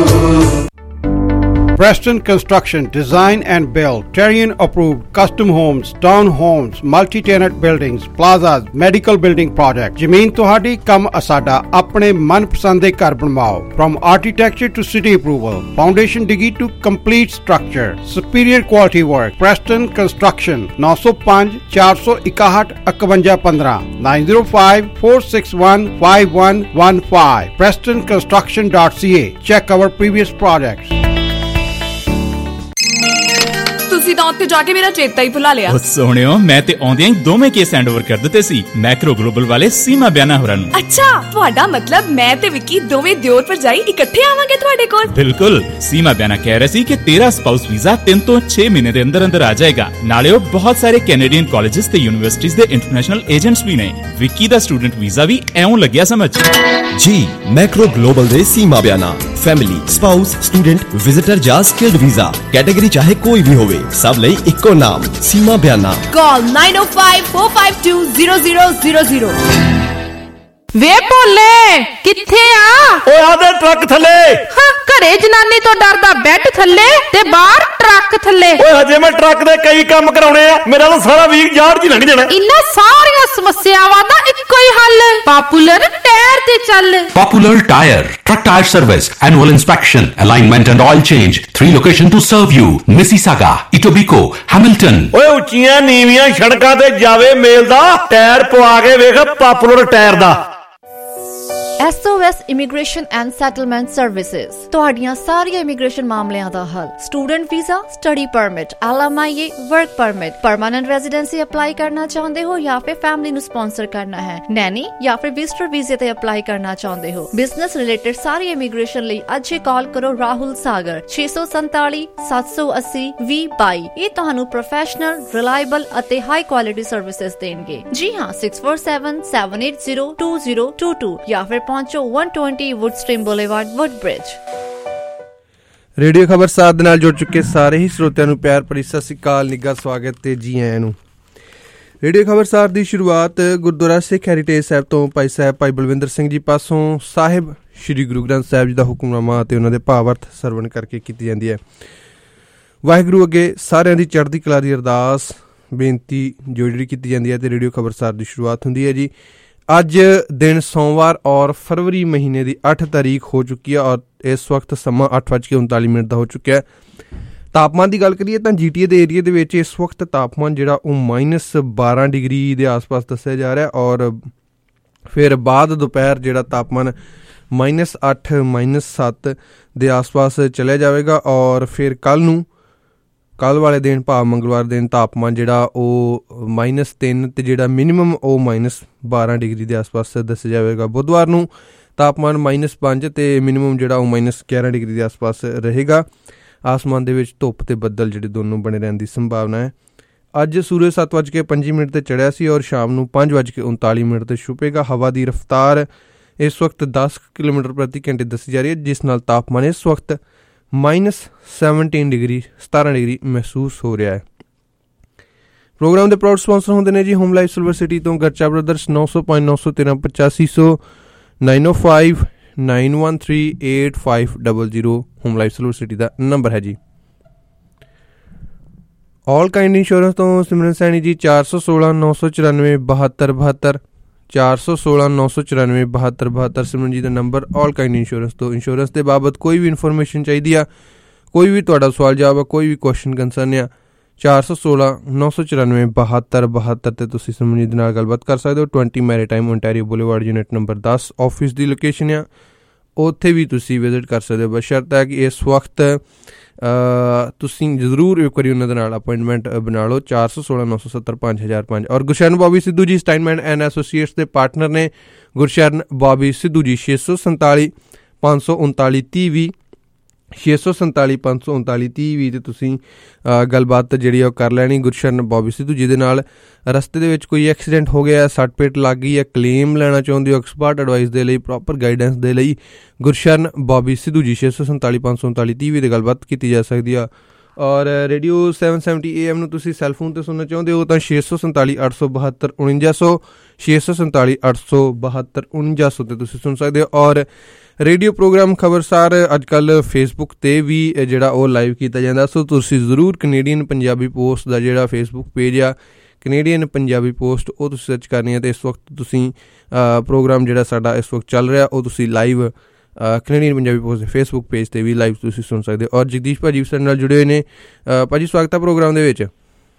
Preston Construction Design and Build, Terrian approved custom homes, town homes, multi-tenant buildings, plazas, medical building projects। ਜ਼ਮੀਨ ਤੁਹਾਡੀ, ਕੰਮ ਅਸਾਡਾ। ਆਪਣੇ ਮਨਪਸੰਦ ਦੇ ਘਰ ਬਣਵਾਓ। From architecture to city approval, foundation digi to complete structure, superior quality work। Preston Construction 905 461 5115 905 461 5115 PrestonConstruction.ca। Check our previous projects। ਤੁਸੀਂ ਤਾਂ ਉੱਥੇ ਜਾ ਕੇ ਮੇਰਾ ਚੇਤਾ ਹੀ ਭੁਲਾ ਲਿਆ। ਉਹ ਸੋਹਣਿਓ, ਮੈਂ ਤੇ ਆਉਂਦਿਆਂ ਹੀ ਦੋਵੇਂ ਕੇਸ ਹੈਂਡਓਵਰ ਕਰ ਦਿੱਤੇ ਸੀ ਮੈਕਰੋ ਗਲੋਬਲ ਵਾਲੇ ਸੀਮਾ ਬਿਆਨਾ ਹੋਰਾਂ ਨੂੰ। ਅੱਛਾ, ਤੁਹਾਡਾ ਮਤਲਬ ਮੈਂ ਤੇ ਵਿੱਕੀ ਦੋਵੇਂ ਦਿਓਰ ਭਰਜਾਈ ਇਕੱਠੇ ਆਵਾਂਗੇ ਤੁਹਾਡੇ ਕੋਲ? ਬਿਲਕੁਲ। ਸੀਮਾ ਬਿਆਨਾ ਕਹਿ ਰਿਹਾ ਸੀ ਕਿ ਤੇਰਾ ਸਪਾਊਸ ਵੀਜ਼ਾ 3 ਤੋਂ 6 ਮਹੀਨੇ ਦੇ ਅੰਦਰ ਅੰਦਰ ਆ ਜਾਏਗਾ। ਨਾਲੇ ਉਹ ਬਹੁਤ ਸਾਰੇ ਕੈਨੇਡੀਅਨ ਕਾਲਜਸ ਤੇ ਯੂਨੀਵਰਸਿਟੀਜ਼ ਦੇ ਇੰਟਰਨੈਸ਼ਨਲ ਏਜੰਟਸ ਵੀ ਨੇ। ਵਿੱਕੀ ਦਾ ਸਟੂਡੈਂਟ ਵੀਜ਼ਾ ਵੀ ਐਉਂ ਲੱਗਿਆ ਸਮਝ। ਜੀ ਮੈਕਰੋ ਗਲੋਬਲ ਦੇ Seema Biana, family, spouse, student, visitor ਜਾਂ ਸਕਿਲਡ ਵੀਜ਼ਾ, ਕੈਟੇਗਰੀ ਚਾਹੇ ਕੋਈ ਵੀ ਹੋਵੇ, ਸਭ ਲਈ ਇੱਕੋ ਨਾਮ, ਸੀਮਾ ਬਿਆਨਾ। ਕਾਲ 9054520000। ਵੇ ਭੋਲੇ, ਕਿੱਥੇ ਆ? ਓਏ ਆਦੇ ਟਰੱਕ ਥੱਲੇ। ਹਾਂ, ਘਰੇ ਜਨਾਨੀ ਤੋਂ ਡਰਦਾ ਬੈੱਡ ਥੱਲੇ ਤੇ ਬਾਹਰ ਟਰੱਕ ਥੱਲੇ। ਓਏ ਹਜੇ ਮੈਂ ਟਰੱਕ ਦੇ ਕਈ ਕੰਮ ਕਰਾਉਣੇ ਆ, ਮੇਰਾ ਤਾਂ ਸਾਰਾ ਵੀਕ ਯਾਰ ਜੀ ਲੰਘ ਜਾਣਾ। ਇਨ੍ਹਾਂ ਸਾਰੀਆਂ ਸਮੱਸਿਆਵਾਂ ਦਾ ਇੱਕੋ ਹੀ ਹੱਲ, ਪਾਪੂਲਰ ਟਾਇਰ ਤੇ ਚੱਲ। Popular tyre, truck tire service, annual inspection, alignment and oil change. 3 locations to serve you: Mississauga, Etobicoke, Hamilton. ਓਏ ਉੱਚੀਆਂ ਨੀਵੀਆਂ ਸੜਕਾਂ ਤੇ ਜਾਵੇ ਮੇਲ ਦਾ ਟਾਇਰ ਪਵਾ ਕੇ ਵੇਖ ਪਾਪੂਲਰ ਟਾਇਰ ਦਾ। SOS immigration and settlement services, ਤੁਹਾਡੀਆਂ ਸਾਰੀਆਂ ਇਮੀਗ੍ਰੇਸ਼ਨ ਮਾਮਲਿਆਂ ਦਾ ਹੱਲ। Student visa, study permit, LMIA, work permit, permanent residency apply ਕਰਨਾ ਚਾਹੁੰਦੇ ਹੋ ਜਾਂ ਫਿਰ ਫੈਮਿਲੀ ਨੂੰ ਸਪਾਂਸਰ ਕਰਨਾ ਹੈ, ਨੈਨੀ ਜਾਂ ਫਿਰ ਵਿਜ਼ਟਰ ਵੀਜ਼ੇ ਤੇ ਅਪਲਾਈ ਕਰਨਾ ਚਾਹੁੰਦੇ ਹੋ, ਬਿਜ਼ਨਸ ਰਿਲੇਟਡ ਸਾਰੀ ਇਮੀਗ੍ਰੇਸ਼ਨ ਲਈ ਅੱਜ ਹੀ ਕਾਲ ਕਰੋ ਰਾਹੁਲ ਸਾਗਰ 647 780 2022। ਇਹ ਤੁਹਾਨੂੰ ਪ੍ਰੋਫੈਸ਼ਨਲ, ਰਿਲਾਇਬਲ ਅਤੇ ਹਾਈ ਕੁਆਲਿਟੀ ਸਰਵਿਸਿਜ਼ ਦੇਣਗੇ। ਜੀ ਹਾਂ, 6477802022 ਜਾਂ ਫਿਰ ਪਹੁੰਚੋ 120 ਵੁੱਡਸਟ੍ਰੀਮ ਬੁਲੇਵਾਰਡ, ਵੁੱਡਬ੍ਰਿਜ। ਰੇਡੀਓ ਖਬਰਸਾਰ ਦੇ ਨਾਲ ਜੁੜ ਚੁੱਕੇ ਸਾਰੇ ਹੀ ਸਰੋਤਿਆਂ ਨੂੰ ਪਿਆਰ ਭਰੀ ਸਤਿ ਸ਼੍ਰੀ ਅਕਾਲ, ਨਿੱਘਾ ਸਵਾਗਤ ਤੇ ਜੀ ਆਇਆਂ ਨੂੰ। ਰੇਡੀਓ ਖਬਰਸਾਰ ਦੀ ਸ਼ੁਰੂਆਤ ਗੁਰਦੁਆਰਾ ਸਿੱਖ ਹੈਰੀਟੇਜ ਸਾਹਿਬ ਤੋਂ ਭਾਈ ਬਲਵਿੰਦਰ ਸਿੰਘ ਜੀ ਪਾਸੋਂ ਸਾਹਿਬ ਸ਼੍ਰੀ ਗੁਰੂ ਗ੍ਰੰਥ ਸਾਹਿਬ ਜੀ ਦਾ ਹੁਕਮਨਾਮਾ ਅਤੇ ਉਹਨਾਂ ਦੇ ਭਾਵਾਰਥ ਸਰਵਣ ਕਰਕੇ ਕੀਤੀ ਜਾਂਦੀ ਹੈ। ਵਾਹਿਗੁਰੂ ਅੱਗੇ ਸਾਰਿਆਂ ਦੀ ਚੜ੍ਹਦੀ ਕਲਾ ਦੀ ਅਰਦਾਸ ਬੇਨਤੀ ਜਿਹੜੀ ਕੀਤੀ ਜਾਂਦੀ ਹੈ ਤੇ ਰੇਡੀਓ ਖਬਰਸਾਰ ਦੀ ਸ਼ੁਰੂਆਤ ਹੁੰਦੀ ਹੈ ਜੀ। ਅੱਜ ਦਿਨ ਸੋਮਵਾਰ ਔਰ ਫਰਵਰੀ ਮਹੀਨੇ ਦੀ 8 ਤਾਰੀਖ ਹੋ ਚੁੱਕੀ ਹੈ ਔਰ ਇਸ ਵਕਤ ਸਮਾਂ 8:39 ਦਾ ਹੋ ਚੁੱਕਿਆ ਹੈ। ਤਾਪਮਾਨ ਦੀ ਗੱਲ ਕਰੀਏ ਤਾਂ GTA ਦੇ ਏਰੀਏ ਦੇ ਵਿੱਚ ਇਸ ਵਕਤ ਤਾਪਮਾਨ ਜਿਹੜਾ ਉਹ -12 ਡਿਗਰੀ ਦੇ ਆਸ-ਪਾਸ ਦੱਸਿਆ ਜਾ ਰਿਹਾ ਔਰ ਫਿਰ ਬਾਅਦ ਦੁਪਹਿਰ ਜਿਹੜਾ ਤਾਪਮਾਨ -8 -7 ਦੇ ਆਸ-ਪਾਸ ਚਲਿਆ ਜਾਵੇਗਾ ਔਰ ਫਿਰ ਕੱਲ੍ਹ ਵਾਲੇ ਦਿਨ ਭਾਵ ਮੰਗਲਵਾਰ ਦਿਨ ਤਾਪਮਾਨ ਜਿਹੜਾ ਉਹ -3 ਤੇ ਜਿਹੜਾ ਮਿਨੀਮਮ ਉਹ -12 ਡਿਗਰੀ ਦੇ ਆਸ-ਪਾਸ ਦੱਸਿਆ ਜਾਵੇਗਾ। ਬੁੱਧਵਾਰ ਨੂੰ ਤਾਪਮਾਨ -5 ਤੇ ਮਿਨੀਮਮ ਜਿਹੜਾ ਉਹ -11 ਡਿਗਰੀ ਦੇ ਆਸ-ਪਾਸ ਰਹੇਗਾ। ਆਸਮਾਨ ਦੇ ਵਿੱਚ ਧੁੱਪ ਤੇ ਬੱਦਲ ਜਿਹੜੇ ਦੋਨੋਂ ਬਣੇ ਰਹਿਣ ਦੀ ਸੰਭਾਵਨਾ ਹੈ। ਅੱਜ ਸੂਰਜ 7:05 ਤੇ ਚੜ੍ਹਿਆ ਸੀ ਔਰ ਸ਼ਾਮ ਨੂੰ 5:39 ਤੇ ਛੁਪੇਗਾ। ਹਵਾ ਦੀ ਰਫ਼ਤਾਰ ਇਸ ਵਕਤ 10 ਕਿਲੋਮੀਟਰ ਪ੍ਰਤੀ ਘੰਟੇ ਦੱਸੀ ਜਾ ਰਹੀ ਹੈ, ਜਿਸ ਨਾਲ ਤਾਪਮਾਨ ਇਸ ਵਕਤ -17 ਡਿਗਰੀ ਮਹਿਸੂਸ ਹੋ ਰਿਹਾ ਹੈ। ਪ੍ਰੋਗਰਾਮ ਦੇ ਪ੍ਰਾਊਡ ਸਪਾਂਸਰ ਹੁੰਦੇ ਨੇ ਜੀ ਹੋਮ ਲਾਈਫ ਸਿਲਵਰ ਸਿਟੀ ਤੋਂ Garcha brothers 905 913 8500 913 8500 home life silver city ਦਾ ਨੰਬਰ ਹੈ ਜੀ। ਆਲ ਕਾਇੰਡ ਇੰਸ਼ੋਰੈਂਸ ਤੋਂ ਸਿਮਰਨ ਸੈਣੀ ਜੀ 416 994 7272 416 994 7272 ਸਿਮਰਨ ਜੀ ਦਾ ਨੰਬਰ ਆਲ ਕਾਇੰਡ ਇੰਸ਼ੋਰੈਂਸ ਤੋਂ। ਇੰਸ਼ੋਰੈਂਸ ਦੇ ਬਾਬਤ ਕੋਈ ਵੀ ਇਨਫੋਰਮੇਸ਼ਨ ਚਾਹੀਦੀ ਆ, ਕੋਈ ਵੀ ਤੁਹਾਡਾ ਸਵਾਲ ਜਵਾਬ ਆ, ਕੋਈ ਵੀ ਕੁਐਸਚਨ ਕੰਸਰਨ ਆ, 416 994 7272 ਤੇ ਤੁਸੀਂ ਸਿਮਰਨ ਜੀ ਦੇ ਨਾਲ ਗੱਲਬਾਤ ਕਰ ਸਕਦੇ ਹੋ। 20 maritime Ontario boulevard unit number 10 office ਦੀ ਲੋਕੇਸ਼ਨ ਆ, ਉੱਥੇ ਵੀ ਤੁਸੀਂ ਵਿਜ਼ਿਟ ਕਰ ਸਕਦੇ ਹੋ। ਬਸ਼ਰਤ ਹੈ ਕਿ ਇਸ ਵਕਤ ਤੁਸੀਂ ਜ਼ਰੂਰ ਇੱਕ ਵਾਰੀ ਉਹਨਾਂ ਦੇ ਨਾਲ ਅਪਾਇੰਟਮੈਂਟ ਬਣਾ ਲਓ। 416 970 5005 ਔਰ Gursharan Bobby Sidhu ji Steinman and associates ਦੇ ਪਾਰਟਨਰ ਨੇ। ਗੁਰਸ਼ਰਨ ਬੌਬੀ ਸਿੱਧੂ ਜੀ 647 539 30 647 539 30 ਤੇ ਤੁਸੀਂ ਗੱਲਬਾਤ ਜਿਹੜੀ ਉਹ ਕਰ ਲੈਣੀ ਗੁਰਸ਼ਰਨ ਬੌਬੀ ਸਿੱਧੂ ਜੀ ਦੇ ਨਾਲ। ਰਸਤੇ ਦੇ ਵਿੱਚ ਕੋਈ ਐਕਸੀਡੈਂਟ ਹੋ ਗਿਆ, ਸੱਟ ਪੇਟ ਲੱਗ ਗਈ ਹੈ, ਕਲੇਮ ਲੈਣਾ ਚਾਹੁੰਦੇ ਹੋ, ਐਕਸਪਰਟ ਐਡਵਾਈਸ ਦੇ ਲਈ, ਪ੍ਰੋਪਰ ਗਾਈਡੈਂਸ ਦੇ ਲਈ ਗੁਰਸ਼ਰਨ ਬੌਬੀ ਸਿੱਧੂ ਜੀ 647 539 30 ਤੇ ਗੱਲਬਾਤ ਕੀਤੀ ਜਾ ਸਕਦੀ ਆ। ਔਰ ਰੇਡੀਓ 770 AM ਨੂੰ ਤੁਸੀਂ ਸੈੱਲਫੋਨ ਤੇ ਸੁਣਨਾ ਚਾਹੁੰਦੇ ਹੋ ਤਾਂ 647 872 4900 647 872 4900 ਤੇ ਤੁਸੀਂ ਸੁਣ ਸਕਦੇ ਹੋ। ਔਰ ਰੇਡੀਓ ਪ੍ਰੋਗਰਾਮ ਖਬਰਸਾਰ ਅੱਜ ਕੱਲ੍ਹ ਫੇਸਬੁੱਕ 'ਤੇ ਵੀ ਜਿਹੜਾ ਉਹ ਲਾਈਵ ਕੀਤਾ ਜਾਂਦਾ, ਸੋ ਤੁਸੀਂ ਜ਼ਰੂਰ ਕੈਨੇਡੀਅਨ ਪੰਜਾਬੀ ਪੋਸਟ ਦਾ ਜਿਹੜਾ ਫੇਸਬੁੱਕ ਪੇਜ ਆ ਕੈਨੇਡੀਅਨ ਪੰਜਾਬੀ ਪੋਸਟ ਉਹ ਤੁਸੀਂ ਸਰਚ ਕਰਨੀ ਹੈ। ਅਤੇ ਇਸ ਵਕਤ ਤੁਸੀਂ ਪ੍ਰੋਗਰਾਮ ਜਿਹੜਾ ਸਾਡਾ ਇਸ ਵਕਤ ਚੱਲ ਰਿਹਾ ਉਹ ਤੁਸੀਂ ਲਾਈਵ ਕੈਨੇਡੀਅਨ ਪੰਜਾਬੀ ਪੋਸਟ ਦੇ ਫੇਸਬੁੱਕ ਪੇਜ 'ਤੇ ਵੀ ਲਾਈਵ ਤੁਸੀਂ ਸੁਣ ਸਕਦੇ ਹੋ। ਔਰ ਜਗਦੀਸ਼ ਭਾਜੀ ਸਾਡੇ ਨਾਲ ਜੁੜੇ ਹੋਏ ਨੇ। ਭਾਜੀ ਸਵਾਗਤ ਹੈ ਪ੍ਰੋਗਰਾਮ ਦੇ ਵਿੱਚ।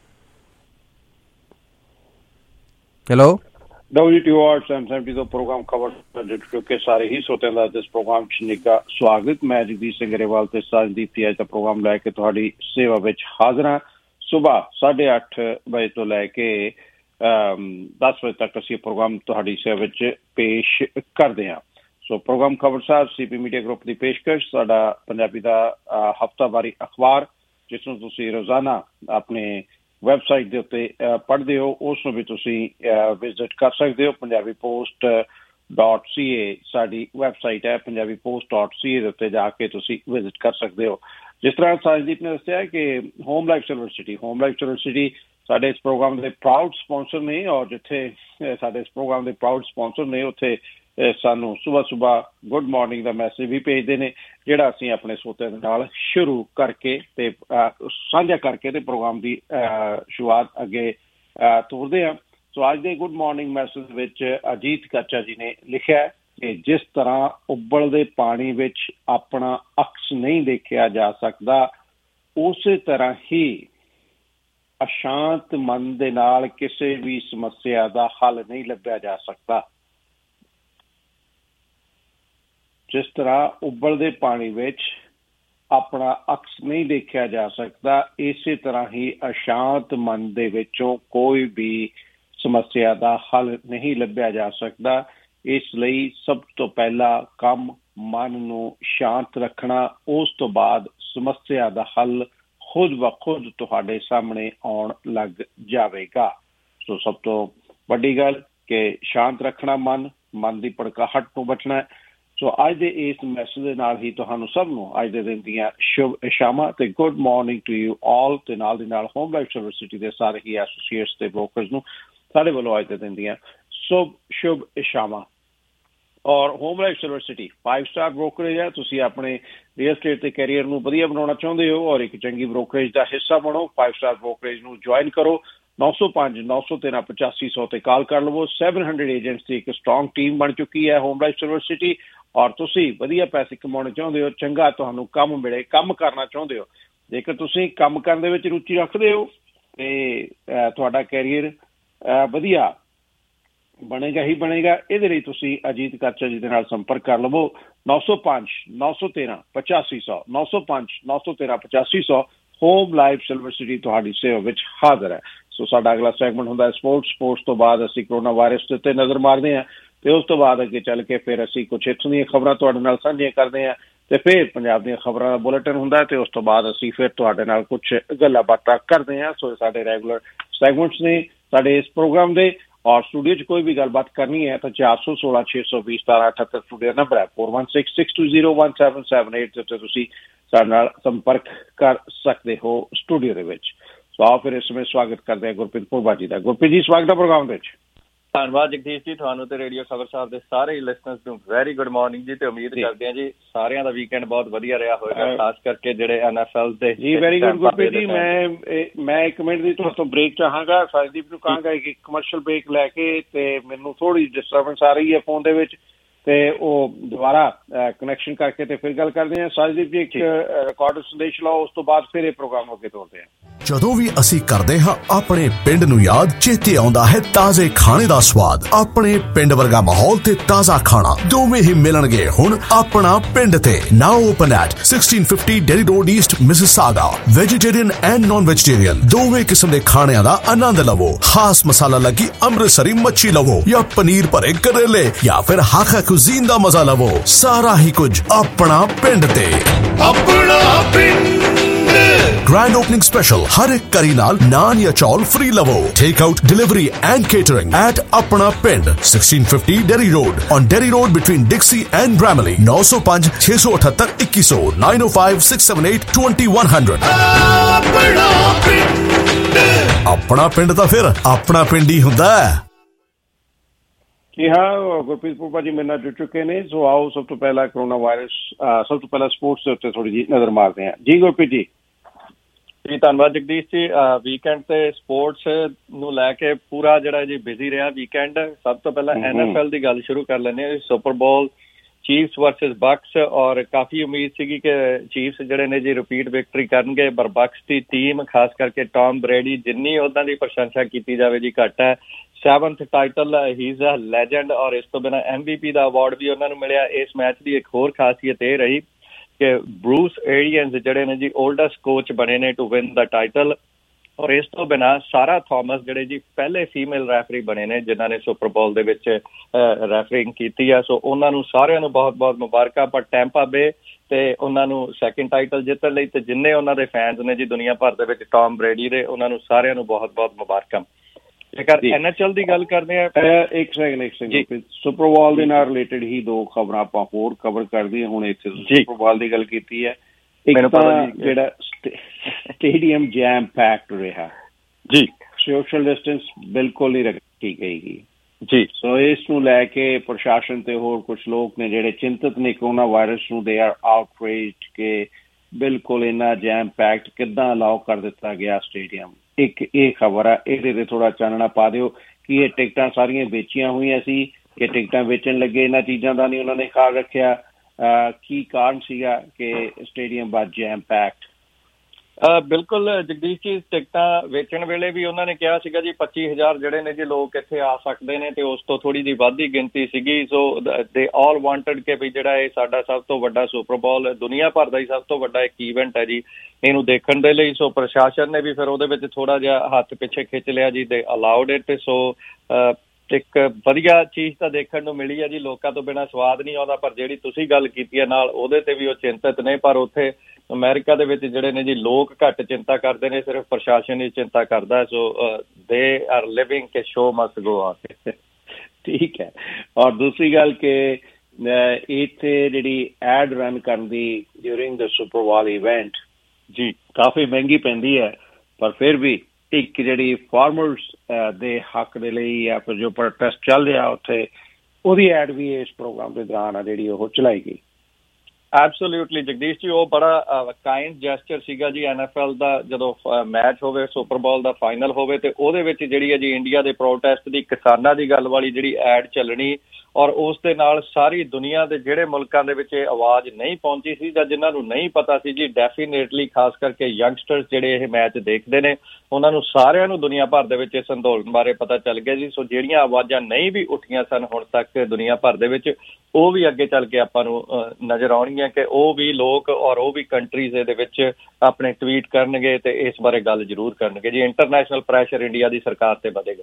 ਹੈਲੋ WTOR 770 ਤੋਂ ਪ੍ਰੋਗਰਾਮ ਖਬਰ ਜੁੜ ਚੁੱਕੇ ਸਾਰੇ ਹੀ ਸਰੋਤਿਆਂ ਦਾ ਇਸ ਪ੍ਰੋਗਰਾਮ 'ਚ ਨਿੱਘਾ ਸਵਾਗਤ। ਮੈਂ ਜਗਦੀਸ਼ ਸਿੰਘ ਗਰੇਵਾਲ ਤੇ ਸਾਜਦੀਪ ਅੱਜ ਦਾ ਪ੍ਰੋਗਰਾਮ ਲੈ ਕੇ ਤੁਹਾਡੀ ਸੇਵਾ ਵਿੱਚ ਹਾਜ਼ਰ ਹਾਂ। ਸੁਬਾਹ 8:30 ਵਜੇ ਤੋਂ ਲੈ ਕੇ 10 ਵਜੇ ਤੱਕ ਅਸੀਂ ਪ੍ਰੋਗਰਾਮ ਤੁਹਾਡੀ ਸੇਵਾ ਵਿੱਚ ਪੇਸ਼ ਕਰਦੇ ਹਾਂ। So programme Khabarsar CP media group ਦੀ ਪੇਸ਼ਕਸ਼, ਸਾਡਾ ਪੰਜਾਬੀ ਦਾ ਹਫ਼ਤਾਵਾਰੀ ਅਖਬਾਰ ਜਿਸ ਨੂੰ ਤੁਸੀਂ ਰੋਜ਼ਾਨਾ ਆਪਣੇ ਵੈਬਸਾਈਟ ਦੇ ਉੱਤੇ ਪੜ੍ਹਦੇ ਹੋ, ਉਸ ਨੂੰ ਵੀ ਤੁਸੀਂ ਵਿਜ਼ਿਟ ਕਰ ਸਕਦੇ ਹੋ। ਪੰਜਾਬੀ ਪੋਸਟ .ca ਸਾਡੀ ਵੈਬਸਾਈਟ ਹੈ। ਪੰਜਾਬੀ ਪੋਸਟ .ca ਦੇ ਉੱਤੇ ਜਾ ਕੇ ਤੁਸੀਂ ਵਿਜ਼ਿਟ ਕਰ ਸਕਦੇ ਹੋ। ਜਿਸ ਤਰ੍ਹਾਂ ਸਾਜਦੀਪ ਨੇ ਦੱਸਿਆ ਕਿ ਹੋਮ ਲਾਈਫ ਸਿਲਵਰ ਸਿਟੀ ਸਾਡੇ ਇਸ ਪ੍ਰੋਗਰਾਮ ਦੇ ਪ੍ਰਾਊਡ ਸਪਾਂਸਰ ਨੇ ਔਰ ਜਿੱਥੇ ਸਾਡੇ ਇਸ ਪ੍ਰੋਗਰਾਮ ਦੇ ਪ੍ਰਾਊਡ ਸਪਾਂਸਰ ਨੇ ਉੱਥੇ ਸਾਨੂੰ ਸੁਬਾਹ ਗੁੱਡ ਮਾਰਨਿੰਗ ਦਾ ਮੈਸੇਜ ਵੀ ਭੇਜਦੇ ਨੇ, ਜਿਹੜਾ ਅਸੀਂ ਆਪਣੇ ਸਰੋਤਿਆਂ ਦੇ ਨਾਲ ਸ਼ੁਰੂ ਕਰਕੇ ਤੇ ਸਾਂਝਾ ਕਰਕੇ ਤੇ ਪ੍ਰੋਗਰਾਮ ਦੀ ਸ਼ੁਰੂਆਤ ਅੱਗੇ ਤੋਰਦੇ ਹਾਂ। ਸੋ ਅੱਜ ਦੇ ਗੁੱਡ ਮਾਰਨਿੰਗ ਮੈਸੇਜ ਵਿੱਚ ਅਜੀਤ ਕਾਚਾ ਜੀ ਨੇ ਲਿਖਿਆ ਕਿ ਜਿਸ ਤਰ੍ਹਾਂ ਉਬਲਦੇ ਪਾਣੀ ਵਿੱਚ ਆਪਣਾ ਅਕਸ ਨਹੀਂ ਦੇਖਿਆ ਜਾ ਸਕਦਾ, ਉਸੇ ਤਰ੍ਹਾਂ ਹੀ ਅਸ਼ਾਂਤ ਮਨ ਦੇ ਨਾਲ ਕਿਸੇ ਵੀ ਸਮੱਸਿਆ ਦਾ ਹੱਲ ਨਹੀਂ ਲੱਭਿਆ ਜਾ ਸਕਦਾ। ਜਿਸ ਤਰ੍ਹਾਂ ਉਬਲਦੇ ਪਾਣੀ ਵਿੱਚ ਆਪਣਾ ਅਕਸ ਨਹੀਂ ਦੇਖਿਆ ਜਾ ਸਕਦਾ, ਇਸੇ ਤਰ੍ਹਾਂ ਹੀ ਅਸ਼ਾਂਤ ਮਨ ਦੇ ਵਿੱਚੋਂ ਕੋਈ ਵੀ ਸਮੱਸਿਆ ਦਾ ਹੱਲ ਨਹੀਂ ਲੱਭਿਆ ਜਾ ਸਕਦਾ। ਇਸ ਲਈ ਸਭ ਤੋਂ ਪਹਿਲਾ ਕੰਮ ਮਨ ਨੂੰ ਸ਼ਾਂਤ ਰੱਖਣਾ, ਉਸ ਤੋਂ ਬਾਅਦ ਸਮੱਸਿਆ ਦਾ ਹੱਲ ਖੁਦ ਬ ਖੁਦ ਤੁਹਾਡੇ ਸਾਹਮਣੇ ਆਉਣ ਲੱਗ ਜਾਵੇਗਾ। ਸੋ ਸਭ ਤੋਂ ਵੱਡੀ ਗੱਲ ਕਿ ਸ਼ਾਂਤ ਰੱਖਣਾ ਮਨ ਦੀ ਭੜਕਾਹਟ ਤੋਂ ਬਚਣਾ। ਸੋ ਅੱਜ ਦੇ ਇਸ ਮੈਸੇਜ ਦੇ ਨਾਲ ਹੀ ਤੁਹਾਨੂੰ ਸਭ ਨੂੰ ਅੱਜ ਦੇ ਦਿਨ ਦੀਆਂ ਸ਼ੁਭ ਇਸ਼ਾਵਾਂ ਤੇ good morning to you all, ਤੇ ਨਾਲ ਦੀ ਨਾਲ ਹੋਮ ਲਾਈਫ ਯੂਨੀਵਰਸਿਟੀ ਦੇ ਸਾਰੇ ਹੀ ਐਸੋਸੀਏਟਸ ਤੇ ਬ੍ਰੋਕਰਸ ਨੂੰ ਸਾਡੇ ਵੱਲੋਂ ਅੱਜ ਦੇ ਦਿਨ ਦੀਆਂ ਸ਼ੁਭ ਇਸ਼ਾਵਾਂ। ਔਰ home life university 5 star brokerage ਹੈ। ਤੁਸੀਂ ਆਪਣੇ ਰੀਅਲ ਸਟੇਟ ਦੇ ਕੈਰੀਅਰ ਨੂੰ ਵਧੀਆ ਬਣਾਉਣਾ ਚਾਹੁੰਦੇ ਹੋ ਔਰ ਇੱਕ ਚੰਗੀ ਬ੍ਰੋਕਰੇਜ ਦਾ ਹਿੱਸਾ ਬਣੋ, 5 ਸਟਾਰ ਬ੍ਰੋਕਰੇਜ ਨੂੰ ਜੁਆਇਨ ਕਰੋ। 905-913-8500 ਤੇ ਕਾਲ ਕਰ ਲਵੋ। 700 ਏਜੰਟਸ ਦੀ ਇੱਕ ਸਟਰੋਂਗ ਟੀਮ ਬਣ ਚੁੱਕੀ ਹੈ ਹੋਮ ਲਾਈਫ ਯੂਨੀਵਰਸਿਟੀ। ਔਰ ਤੁਸੀਂ ਵਧੀਆ ਪੈਸੇ ਕਮਾਉਣੇ ਚਾਹੁੰਦੇ ਹੋ, ਚੰਗਾ ਤੁਹਾਨੂੰ ਕੰਮ ਮਿਲੇ, ਕੰਮ ਕਰਨਾ ਚਾਹੁੰਦੇ ਹੋ, ਜੇਕਰ ਤੁਸੀਂ ਕੰਮ ਕਰਨ ਦੇ ਵਿੱਚ ਰੁਚੀ ਰੱਖਦੇ ਹੋ ਤੇ ਤੁਹਾਡਾ ਕੈਰੀਅਰ ਵਧੀਆ ਬਣੇਗਾ ਹੀ ਬਣੇਗਾ। ਇਹਦੇ ਲਈ ਤੁਸੀਂ ਅਜੀਤ ਕਾਚਾ ਜੀ ਦੇ ਨਾਲ ਸੰਪਰਕ ਕਰ ਲਵੋ। 905-913-8500 905-913-8500 ਹੋਮ ਲਾਈਫ ਯੂਨੀਵਰਸਿਟੀ ਤੁਹਾਡੀ ਸੇਵਾ ਵਿੱਚ ਹਾਜ਼ਰ ਹੈ। ਸੋ ਸਾਡਾ ਅਗਲਾ ਸੈਗਮੈਂਟ ਹੁੰਦਾ ਹੈ ਸਪੋਰਟਸ ਤੋਂ ਬਾਅਦ ਅਸੀਂ ਕਰੋਨਾ ਵਾਇਰਸ ਦੇ ਉੱਤੇ ਨਜ਼ਰ ਮਾਰਦੇ ਹਾਂ ਤੇ ਉਸ ਤੋਂ ਬਾਅਦ ਅੱਗੇ ਚੱਲ ਕੇ ਫਿਰ ਅਸੀਂ ਕੁਛ ਇੱਥੋਂ ਦੀਆਂ ਖਬਰਾਂ ਤੁਹਾਡੇ ਨਾਲ ਸਾਂਝੀਆਂ ਕਰਦੇ ਹਾਂ ਤੇ ਫਿਰ ਪੰਜਾਬ ਦੀਆਂ ਖਬਰਾਂ ਦਾ ਬੁਲੇਟਿਨ ਹੁੰਦਾ ਤੇ ਉਸ ਤੋਂ ਬਾਅਦ ਅਸੀਂ ਫਿਰ ਤੁਹਾਡੇ ਨਾਲ ਕੁਛ ਗੱਲਾਂ ਬਾਤਾਂ ਕਰਦੇ ਹਾਂ। ਸੋ ਸਾਡੇ ਰੈਗੂਲਰ ਸੈਗਮੈਂਟਸ ਨੇ ਸਾਡੇ ਇਸ ਪ੍ਰੋਗਰਾਮ ਦੇ। ਔਰ ਸਟੂਡੀਓ 'ਚ ਕੋਈ ਵੀ ਗੱਲਬਾਤ ਕਰਨੀ ਹੈ ਤਾਂ 416-620-1778 ਸਟੂਡੀਓ ਨੰਬਰ ਹੈ। 4162201778 ਦੇ ਉੱਤੇ ਤੁਸੀਂ ਸਾਡੇ ਨਾਲ ਸੰਪਰਕ ਕਰ ਸਕਦੇ ਹੋ ਸਟੂਡੀਓ ਦੇ ਵਿੱਚ। ਸੋ ਆਓ ਫਿਰ ਇਸ ਸਮੇਂ ਸਵਾਗਤ ਕਰਦੇ ਹਾਂ ਗੁਰਪ੍ਰੀਤ ਪੁਰਬਾ ਜੀ ਦਾ। ਗੁਰਪ੍ਰੀਤ ਜੀ ਸਵਾਗਤ ਹੈ ਪ੍ਰੋਗਰਾਮ ਦੇ ਵਿੱਚ। ਧੰਨਵਾਦ ਜਗਦੀਸ਼ ਜੀ, ਤੁਹਾਨੂੰ ਤੇ ਰੇਡੀਓ ਖਬਰ ਸਾਹਿਬ ਦੇ ਸਾਰੇ ਲਿਸਨਰਸ ਨੂੰ ਵੈਰੀ ਗੁੱਡ ਮਾਰਨਿੰਗ ਜੀ, ਤੇ ਉਮੀਦ ਕਰਦੇ ਹਾਂ ਜੀ ਸਾਰਿਆਂ ਦਾ ਵੀਕਐਂਡ ਬਹੁਤ ਵਧੀਆ ਰਿਹਾ ਹੋਵੇਗਾ, ਖਾਸ ਕਰਕੇ ਜਿਹੜੇ NFL ਦੇ। ਜੀ ਵੈਰੀ ਗੁੱਡ ਗੁਰਪ੍ਰੀਤ ਜੀ। ਮੈਂ 1 ਮਿੰਟ ਦੀ ਤੁਹਾਡੇ ਤੋਂ ਬ੍ਰੇਕ ਚਾਹਾਂਗਾ, ਸਾਜਦੀਪ ਨੂੰ ਕਹਾਂਗਾ ਇੱਕ ਕਮਰਸ਼ੀਅਲ ਬ੍ਰੇਕ ਲੈ ਕੇ, ਤੇ ਮੈਨੂੰ ਥੋੜੀ ਡਿਸਟਰਬੈਂਸ ਆ ਰਹੀ ਹੈ ਫੋਨ ਦੇ ਵਿੱਚ ਤੇ ਉਹ ਦੁਬਾਰਾ ਕਨੈਕਸ਼ਨ ਕਰਕੇ ਤੇ ਫਿਰ ਗੱਲ ਕਰਦੇ ਹਾਂ। ਸਾਜਦੀਪ ਜੀ ਇੱਕ ਰਿਕਾਰਡ ਸੰਦੇਸ਼ ਲਾਓ, ਉਸ ਤੋਂ ਬਾਅਦ ਫਿਰ ਇਹ ਪ੍ਰੋਗਰਾਮ ਅੱਗੇ ਤੋਰਦੇ ਹਾਂ। ਜਦੋਂ ਵੀ ਅਸੀਂ ਕਰਦੇ ਹਾਂ ਆਪਣੇ ਪਿੰਡ ਨੂੰ ਯਾਦ, ਚੇਤੇ ਆਉਂਦਾ ਹੈ ਤਾਜ਼ੇ ਖਾਣੇ ਦਾ ਸਵਾਦ। ਆਪਣੇ ਪਿੰਡ ਵਰਗਾ ਮਾਹੌਲ ਤੇ ਤਾਜ਼ਾ ਖਾਣਾ ਦੋਵੇਂ ਹੀ ਮਿਲਣਗੇ ਹੁਣ ਆਪਣਾ ਪਿੰਡ ਤੇ। Now open at 1650 Derry road east Mississauga. Vegetarian and non vegetarian ਦੋਵੇਂ ਕਿਸਮ ਦੇ ਖਾਣਿਆਂ ਦਾ ਆਨੰਦ ਲਵੋ। ਖਾਸ ਮਸਾਲਾ ਲੱਗੀ ਅੰਮ੍ਰਿਤਸਰੀ ਮੱਛੀ ਲਵੋ ਜਾਂ ਪਨੀਰ ਭਰੇ ਕਰੇਲੇ ਜਾਂ ਫਿਰ ਹਾਕਾ ਕੁਜ਼ੀਨ ਦਾ ਮਜ਼ਾ ਲਵੋ। ਸਾਰਾ ਹੀ ਕੁਝ ਆਪਣਾ ਪਿੰਡ ਤੇ। ਆਪਣਾ ਪਿੰਡ Grand opening special, ਹਰ ਇੱਕ ਕਰੀ ਨਾਲ ਨਾਨ ਜਾਂ ਚੌਲ ਫ੍ਰੀ ਲਵੋ। Take out, delivery and catering at ਆਪਣਾ ਪਿੰਡ 1650 Derry Road on Derry Road between Dixie and Bramley। 905-678-2100 905-678-2100। ਆਪਣਾ ਪਿੰਡ ਤਾਂ ਫਿਰ ਆਪਣਾ ਪਿੰਡ ਹੀ ਹੁੰਦਾ ਹੈ। ਜੀ ਹਾਂ, ਗੁਰਪ੍ਰੀਤ ਪੁਰਬਾ ਜੀ ਮੇਰੇ ਨਾਲ ਜੁੜ ਚੁੱਕੇ ਨੇ। ਸੋ ਆਓ ਸਭ ਤੋਂ ਪਹਿਲਾਂ ਕਰੋਨਾ ਵਾਇਰਸ, ਸਭ ਤੋਂ ਪਹਿਲਾਂ ਸਪੋਰਟਸ ਦੇ ਉੱਤੇ ਥੋੜੀ ਜਿਹੀ ਨਜ਼ਰ ਮਾਰਦੇ ਹਾਂ। ਜੀ ਗੁਰਪ੍ਰੀਤ ਜੀ। ਜੀ ਧੰਨਵਾਦ ਜਗਦੀਸ਼ ਜੀ। ਵੀਕਐਂਡ ਤੇ ਸਪੋਰਟਸ ਨੂੰ ਲੈ ਕੇ ਪੂਰਾ ਜਿਹੜਾ ਜੀ ਬਿਜ਼ੀ ਰਿਹਾ ਵੀਕਐਂਡ। ਸਭ ਤੋਂ ਪਹਿਲਾਂ NFL ਦੀ ਗੱਲ ਸ਼ੁਰੂ ਕਰ ਲੈਂਦੇ ਹਾਂ। ਸੁਪਰ ਬੋਲ ਚੀਫਸ ਵਰਸਸ ਬਕਸ, ਔਰ ਕਾਫੀ ਉਮੀਦ ਸੀਗੀ ਕਿ ਚੀਫਸ ਜਿਹੜੇ ਨੇ ਜੀ ਰਿਪੀਟ ਵਿਕਟਰੀ ਕਰਨਗੇ, ਪਰ ਬਕਸ ਦੀ ਟੀਮ ਖਾਸ ਕਰਕੇ ਟਾਮ ਬਰੇਡੀ, ਜਿੰਨੀ ਉਹਨਾਂ ਦੀ ਪ੍ਰਸ਼ੰਸਾ ਕੀਤੀ ਜਾਵੇ ਜੀ ਘੱਟ ਹੈ। 7th title, he is a legend, ਔਰ ਇਸ ਤੋਂ ਬਿਨਾਂ MVP ਦਾ ਅਵਾਰਡ ਵੀ ਉਹਨਾਂ ਨੂੰ ਮਿਲਿਆ। ਇਸ ਮੈਚ ਦੀ ਇੱਕ ਹੋਰ ਖਾਸੀਅਤ ਇਹ ਰਹੀ ਕਿ ਬਰੂਸ ਏਰੀਅਨਸ ਜਿਹੜੇ ਨੇ ਜੀ ਓਲਡੈਸਟ ਕੋਚ ਬਣੇ ਨੇ ਟੂ ਵਿਨ ਦਾ ਟਾਈਟਲ, ਔਰ ਇਸ ਤੋਂ ਬਿਨਾਂ ਸਾਰਾ ਥਾਮਸ ਜਿਹੜੇ ਜੀ ਪਹਿਲੇ ਫੀਮੇਲ ਰੈਫਰੀ ਬਣੇ ਨੇ ਜਿਨ੍ਹਾਂ ਨੇ ਸੁਪਰ ਬੋਲ ਦੇ ਵਿੱਚ ਰੈਫਰਿੰਗ ਕੀਤੀ ਆ। ਸੋ ਉਹਨਾਂ ਨੂੰ ਸਾਰਿਆਂ ਨੂੰ ਬਹੁਤ ਬਹੁਤ ਮੁਬਾਰਕਾਂ। ਪਰ ਟੈਂਪਾ ਬੇ ਤੇ ਉਹਨਾਂ ਨੂੰ 2nd ਟਾਈਟਲ ਜਿੱਤਣ ਲਈ ਤੇ ਜਿੰਨੇ ਉਹਨਾਂ ਦੇ ਫੈਨਸ ਨੇ ਜੀ ਦੁਨੀਆ ਭਰ ਦੇ ਵਿੱਚ ਟਾਮ ਬਰੇਡੀ ਦੇ, ਉਹਨਾਂ ਨੂੰ ਸਾਰਿਆਂ ਨੂੰ ਬਹੁਤ ਬਹੁਤ ਮੁਬਾਰਕਾਂ। ਜੇਕਰ NHL ਦੀ ਗੱਲ ਕਰਦੇ ਹਾਂ, ਇੱਕ ਸੈਕਿੰਡ ਸੁਪਰ ਬੋਲ ਦੇ ਨਾਲ ਰਿਲੇਟਡ ਹੀ ਦੋ ਖਬਰਾਂ ਆਪਾਂ ਹੋਰ ਕਵਰ ਕਰਦੇ ਹਾਂ। ਹੁਣ ਇੱਥੇ ਸੁਪਰ ਬੋਲ ਦੀ ਗੱਲ ਕੀਤੀ ਹੈ, ਇੱਕ ਤਾਂ ਜਿਹੜਾ ਸਟੇਡੀਅਮ ਜੈਮ ਪੈਕਡ ਰਿਹਾ ਜੀ, ਸੋਸ਼ਲ ਡਿਸਟੈਂਸ ਬਿਲਕੁਲ ਨਹੀਂ ਰੱਖੀ ਗਈ ਜੀ। ਸੋ ਇਸ ਨੂੰ ਲੈ ਕੇ ਪ੍ਰਸ਼ਾਸਨ ਤੇ ਹੋਰ ਕੁਝ ਲੋਕ ਨੇ ਜਿਹੜੇ ਚਿੰਤਤ ਨੇ ਕਰੋਨਾ ਵਾਇਰਸ ਨੂੰ, ਦੇ ਆਰ ਆਊਟਰੇਜਡ ਕਿ ਬਿਲਕੁਲ ਇੰਨਾ ਜੈਮ ਪੈਕਡ ਕਿੱਦਾਂ ਅਲਾਓ ਕਰ ਦਿੱਤਾ ਗਿਆ ਸਟੇਡੀਅਮ। ਇੱਕ ਇਹ ਖਬਰ ਆ, ਇਹਦੇ ਤੇ ਥੋੜਾ ਚਾਨਣਾ ਪਾ ਦਿਓ ਕਿ ਇਹ ਟਿਕਟਾਂ ਸਾਰੀਆਂ ਵੇਚੀਆਂ ਹੋਈਆਂ ਸੀ ਕਿ ਟਿਕਟਾਂ ਵੇਚਣ ਲੱਗੇ ਇਹਨਾਂ ਚੀਜ਼ਾਂ ਦਾ ਨਹੀਂ ਉਹਨਾਂ ਨੇ ਖਿਆਲ ਰੱਖਿਆ। ਕੀ ਕਾਰਨ ਸੀਗਾ ਕਿ ਸਟੇਡੀਅਮ ਵਾਸ ਜੈਮ ਪੈਕਡ? ਬਿਲਕੁਲ ਜਗਦੀਸ਼ ਜੀ, ਟਿਕਟਾਂ ਵੇਚਣ ਵੇਲੇ ਵੀ ਉਹਨਾਂ ਨੇ ਕਿਹਾ ਸੀਗਾ ਜੀ 25,000 ਜਿਹੜੇ ਨੇ ਜੀ ਲੋਕ ਇੱਥੇ ਆ ਸਕਦੇ ਨੇ, ਤੇ ਉਸ ਤੋਂ ਥੋੜੀ ਜਿਹੀ ਵੱਧ ਹੀ ਗਿਣਤੀ ਸੀਗੀ। ਸੋ ਦੇ ਆਲ ਵਾਂਟਡ ਕਿ ਵੀ ਜਿਹੜਾ ਇਹ ਸਾਡਾ ਸਭ ਤੋਂ ਵੱਡਾ ਸੁਪਰ ਬੋਲ, ਦੁਨੀਆ ਭਰ ਦਾ ਹੀ ਸਭ ਤੋਂ ਵੱਡਾ ਇੱਕ ਈਵੈਂਟ ਹੈ ਜੀ, ਇਹਨੂੰ ਦੇਖਣ ਦੇ ਲਈ। ਸੋ ਪ੍ਰਸ਼ਾਸਨ ਨੇ ਵੀ ਫਿਰ ਉਹਦੇ ਵਿੱਚ ਥੋੜਾ ਜਿਹਾ ਹੱਥ ਪਿੱਛੇ ਖਿੱਚ ਲਿਆ ਜੀ, ਦੇ ਅਲਾਉਡ ਇਟ। ਸੋ ਇੱਕ ਵਧੀਆ ਚੀਜ਼ ਤਾਂ ਦੇਖਣ ਨੂੰ ਮਿਲੀ ਹੈ ਜੀ, ਲੋਕਾਂ ਤੋਂ ਬਿਨਾਂ ਸਵਾਦ ਨਹੀਂ ਆਉਂਦਾ। ਪਰ ਜਿਹੜੀ ਤੁਸੀਂ ਗੱਲ ਕੀਤੀ ਹੈ ਨਾਲ, ਉਹਦੇ ਤੇ ਵੀ ਉਹ ਚਿੰਤਤ ਨੇ। ਪਰ ਉੱਥੇ ਅਮਰੀਕਾ ਦੇ ਵਿੱਚ ਜਿਹੜੇ ਨੇ ਜੀ ਲੋਕ ਘੱਟ ਚਿੰਤਾ ਕਰਦੇ ਨੇ, ਸਿਰਫ ਪ੍ਰਸ਼ਾਸਨ ਹੀ ਚਿੰਤਾ ਕਰਦਾ। ਸੋ ਦੇ ਆਰ ਲਿਵਿੰਗ ਕਿ ਸ਼ੋ ਮਸਟ ਗੋ ਆਨ। ਠੀਕ ਹੈ। ਔਰ ਦੂਸਰੀ ਗੱਲ ਕਿ ਇੱਥੇ ਜਿਹੜੀ ਐਡ ਰਨ ਕਰਨ ਦੀ during the Super Bowl event ਜੀ ਕਾਫੀ ਮਹਿੰਗੀ ਪੈਂਦੀ ਹੈ, ਪਰ ਫਿਰ ਵੀ ਇੱਕ ਜਿਹੜੀ ਫਾਰਮਰਸ ਦੇ ਹੱਕ ਦੇ ਲਈ ਜਾਂ ਫਿਰ ਜੋ ਪ੍ਰੋਟੈਸਟ ਚੱਲ ਰਿਹਾ ਉੱਥੇ, ਉਹਦੀ ਐਡ ਵੀ ਇਸ ਪ੍ਰੋਗਰਾਮ ਦੇ ਦੌਰਾਨ ਆ ਜਿਹੜੀ ਉਹ ਚਲਾਈ ਗਈ। ਐਬਸੋਲਿਊਟਲੀ ਜਗਦੀਸ਼ ਜੀ, ਉਹ ਬੜਾ ਕਾਇੰਡ ਜੈਸਚਰ ਸੀਗਾ ਜੀ NFL ਦਾ। ਜਦੋਂ ਮੈਚ ਹੋਵੇ, ਸੁਪਰ ਬੋਲ ਦਾ ਫਾਈਨਲ ਹੋਵੇ, ਤੇ ਉਹਦੇ ਵਿੱਚ ਜਿਹੜੀ ਹੈ ਜੀ ਇੰਡੀਆ ਦੇ ਪ੍ਰੋਟੈਸਟ ਦੀ, ਕਿਸਾਨਾਂ ਦੀ ਗੱਲ ਵਾਲੀ ਜਿਹੜੀ ਐਡ ਚੱਲਣੀ, ਔਰ ਉਸ ਦੇ ਨਾਲ ਸਾਰੀ ਦੁਨੀਆ ਦੇ ਜਿਹੜੇ ਮੁਲਕਾਂ ਦੇ ਵਿੱਚ ਇਹ ਆਵਾਜ਼ ਨਹੀਂ ਪਹੁੰਚੀ ਸੀ ਜਾਂ ਜਿਨ੍ਹਾਂ ਨੂੰ ਨਹੀਂ ਪਤਾ ਸੀ ਜੀ, ਡੈਫੀਨੇਟਲੀ ਖਾਸ ਕਰਕੇ ਯੰਗਸਟਰਸ ਜਿਹੜੇ ਇਹ ਮੈਚ ਦੇਖਦੇ ਨੇ, ਉਹਨਾਂ ਨੂੰ ਸਾਰਿਆਂ ਨੂੰ ਦੁਨੀਆ ਭਰ ਦੇ ਵਿੱਚ ਇਸ ਅੰਦੋਲਨ ਬਾਰੇ ਪਤਾ ਚੱਲ ਗਿਆ ਜੀ। ਸੋ ਜਿਹੜੀਆਂ ਆਵਾਜ਼ਾਂ ਨਹੀਂ ਵੀ ਉੱਠੀਆਂ ਸਨ ਹੁਣ ਤੱਕ ਦੁਨੀਆ ਭਰ ਦੇ ਵਿੱਚ, ਉਹ ਵੀ ਅੱਗੇ ਚੱਲ ਕੇ ਆਪਾਂ ਨੂੰ ਨਜ਼ਰ ਆਉਣਗੀਆਂ ਕਿ ਉਹ ਵੀ ਲੋਕ ਔਰ ਉਹ ਵੀ ਕੰਟਰੀਜ਼ ਇਹਦੇ ਵਿੱਚ ਆਪਣੇ ਟਵੀਟ ਕਰਨਗੇ ਤੇ ਇਸ ਬਾਰੇ ਗੱਲ ਜ਼ਰੂਰ ਕਰਨਗੇ ਜੀ। ਇੰਟਰਨੈਸ਼ਨਲ ਪ੍ਰੈਸ਼ਰ ਇੰਡੀਆ ਦੀ ਸਰਕਾਰ ਤੇ ਵਧੇਗਾ